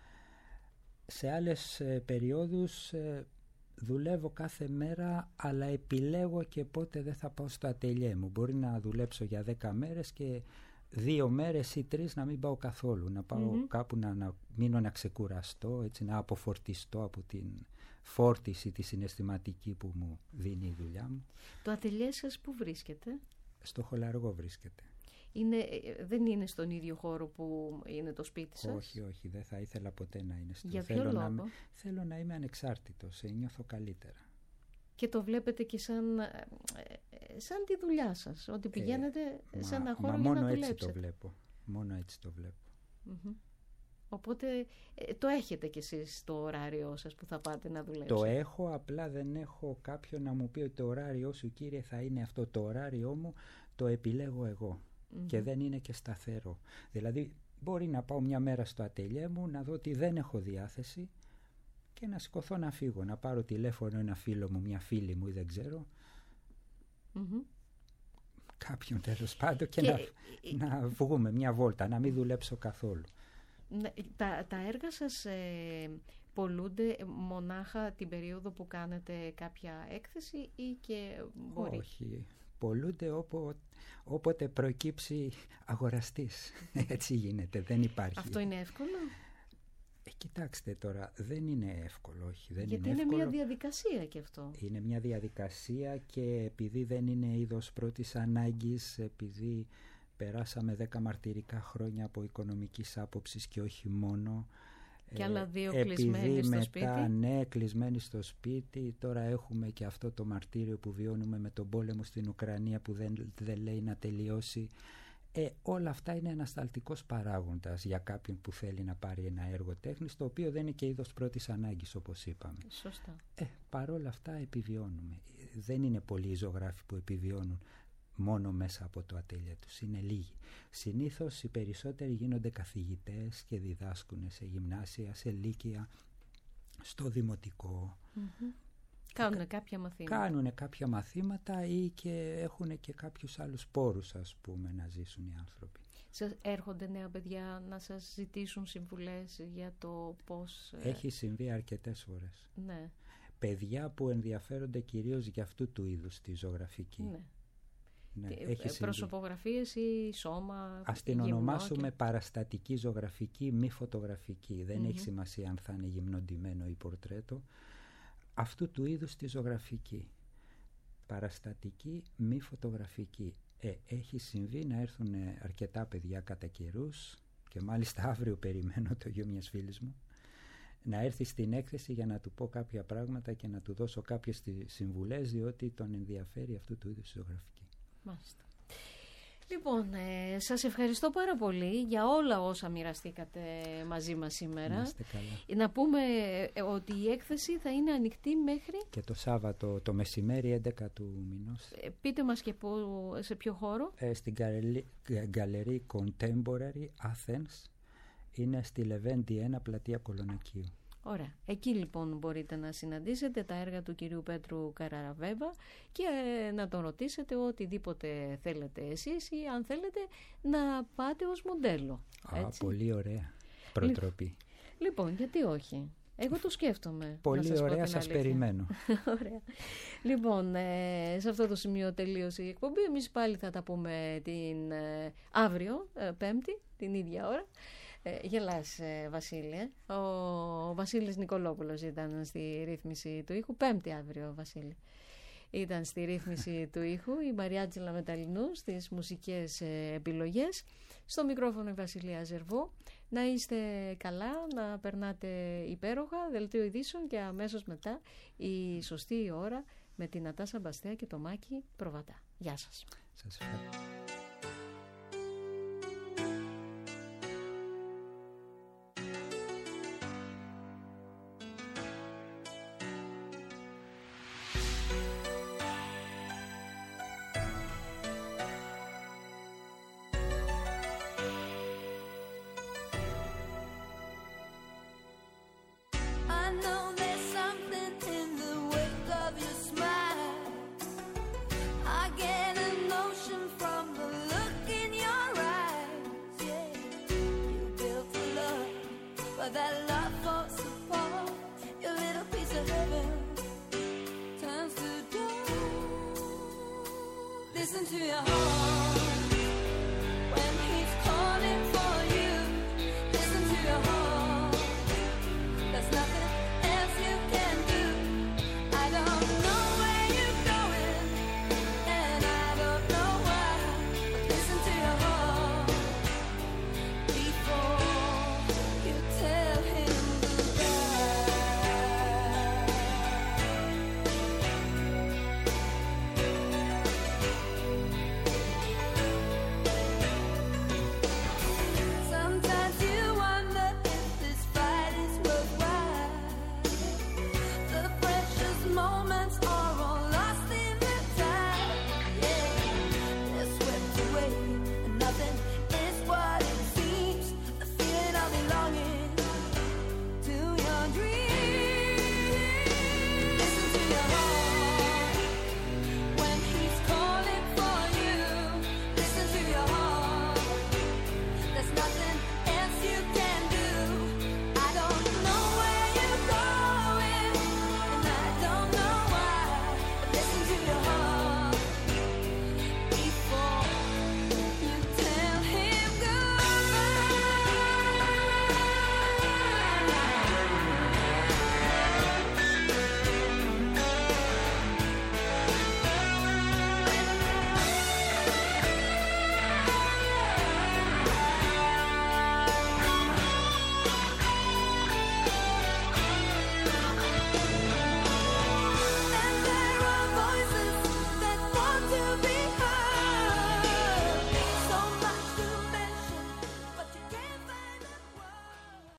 Σε άλλες ε, περιόδους ε, δουλεύω κάθε μέρα, αλλά επιλέγω και πότε δεν θα πάω στο ατελιέ μου. Μπορεί να δουλέψω για δέκα μέρες και δύο μέρες ή τρεις να μην πάω καθόλου. Να πάω mm-hmm. κάπου να, να μείνω να ξεκουραστώ, έτσι, να αποφορτιστώ από την φόρτιση τη συναισθηματική που μου δίνει η δουλειά μου. Το ατελιέ σας που βρίσκεται? Στο Χολαργό βρίσκεται. Είναι, δεν είναι στον ίδιο χώρο που είναι το σπίτι σας? Όχι, όχι, δεν θα ήθελα ποτέ να είναι στο. Για ποιο θέλω λόγο? Να, θέλω να είμαι ανεξάρτητος, νιώθω καλύτερα. Και το βλέπετε και σαν, σαν τη δουλειά σας, ότι πηγαίνετε ε, σε ένα χώρο μα για μόνο να έτσι δουλέψετε. το βλέπω. Μόνο έτσι το βλέπω. Mm-hmm. Οπότε ε, το έχετε κι εσείς το ωράριό σας που θα πάτε να δουλέψετε? Το έχω, απλά δεν έχω κάποιον να μου πει ότι το ωράριό σου, κύριε, θα είναι αυτό. Το ωράριό μου το επιλέγω εγώ. Mm-hmm. Και δεν είναι και σταθερό. Δηλαδή μπορεί να πάω μια μέρα στο ατελιέ μου, να δω ότι δεν έχω διάθεση και να σηκωθώ να φύγω, να πάρω τηλέφωνο ένα φίλο μου, μια φίλη μου ή δεν ξέρω, mm-hmm. κάποιον τέλος πάντων, και, και να, να βγούμε μια βόλτα, να μην δουλέψω καθόλου. Τα, τα έργα σας ε, πωλούνται μονάχα την περίοδο που κάνετε κάποια έκθεση ή και μπορεί? Όχι, πωλούνται όποτε, όποτε προκύψει αγοραστής. Έτσι γίνεται, δεν υπάρχει. Αυτό είναι εύκολο? Ε, κοιτάξτε τώρα, δεν είναι εύκολο, όχι. Δεν Γιατί είναι, είναι εύκολο. Μια διαδικασία και αυτό. Είναι μια διαδικασία, και επειδή δεν είναι είδος πρώτης ανάγκης, επειδή περάσαμε δέκα μαρτυρικά χρόνια από οικονομικής άποψης και όχι μόνο. Και ε, άλλα δύο επειδή κλεισμένοι στο μετά, σπίτι. Ναι, κλεισμένοι στο σπίτι. Τώρα έχουμε και αυτό το μαρτύριο που βιώνουμε με τον πόλεμο στην Ουκρανία, που δεν, δεν λέει να τελειώσει. Ε, όλα αυτά είναι ανασταλτικός παράγοντας για κάποιον που θέλει να πάρει ένα έργο τέχνης, το οποίο δεν είναι και είδος πρώτης ανάγκης, όπως είπαμε. Σωστά. Ε, παρόλα αυτά επιβιώνουμε. Δεν είναι πολλοί οι ζωγράφοι που επιβιώνουν μόνο μέσα από το ατέλειε τους. Είναι λίγοι. Συνήθως οι περισσότεροι γίνονται καθηγητές και διδάσκουν σε γυμνάσια, σε λύκεια, στο δημοτικό. Mm-hmm. Κάνουν κάποια μαθήματα. Κάνουν κάποια μαθήματα ή και έχουν και κάποιους άλλους πόρους, ας πούμε, να ζήσουν οι άνθρωποι. Σας έρχονται νέα παιδιά να σας ζητήσουν συμβουλές για το πώς... Έχει συμβεί αρκετές φορές. Ναι. Παιδιά που ενδιαφέρονται κυρίως για αυτού του είδους τη ζωγραφική. Ναι. Ναι, προσωπογραφίες ή σώμα? Ας την ονομάσουμε και... παραστατική ζωγραφική, μη φωτογραφική. Δεν mm-hmm. έχει σημασία αν θα είναι γυμνοντημένο ή πορτρέτο. Αυτού του είδους τη ζωγραφική. Παραστατική, μη φωτογραφική. Ε, έχει συμβεί να έρθουν αρκετά παιδιά κατά καιρούς, και μάλιστα αύριο περιμένω το γιο μιας φίλης μου να έρθει στην έκθεση για να του πω κάποια πράγματα και να του δώσω κάποιες συμβουλές, διότι τον ενδιαφέρει αυτού του είδους η ζωγραφική. Μάλιστα. Λοιπόν, ε, σας ευχαριστώ πάρα πολύ για όλα όσα μοιραστήκατε μαζί μας σήμερα. Να είστε καλά. Να πούμε ε, ότι η έκθεση θα είναι ανοιχτή μέχρι... Και το Σάββατο το μεσημέρι, έντεκα του μηνός. Ε, πείτε μας και που, σε ποιο χώρο. Ε, στην Γκαλερί Contemporary Athens. Είναι στη Λεβέντη ένα, πλατεία Κολονακίου. Ωραία. Εκεί λοιπόν μπορείτε να συναντήσετε τα έργα του κυρίου Πέτρου Καραραβέβα και να τον ρωτήσετε οτιδήποτε θέλετε εσείς, ή αν θέλετε να πάτε ως μοντέλο. Α, έτσι. Πολύ ωραία προτροπή. Λοιπόν, γιατί όχι. Εγώ το σκέφτομαι. Πολύ ωραία, σας περιμένω. Ωραία. Λοιπόν, ε, σε αυτό το σημείο τελείωσε η εκπομπή. Εμείς πάλι θα τα πούμε την ε, αύριο, ε, Πέμπτη, την ίδια ώρα. Ε, γελάς, ε, Βασίλη. Ο, ο Βασίλης Νικολόπουλος ήταν στη ρύθμιση του ήχου. Πέμπτη αύριο, Βασίλη. Ήταν στη ρύθμιση του ήχου η Μαριάτζελα Μεταλλινού στις μουσικές ε, επιλογές. Στο μικρόφωνο η Βασιλεία Ζερβό. Να είστε καλά, να περνάτε υπέροχα, δελτίο ειδήσεων και αμέσως μετά η σωστή ώρα με την Νατάσα Μπαστέα και το Μάκη Προβατά. Γεια σας. Σας ευχαριστώ. Listen to your heart.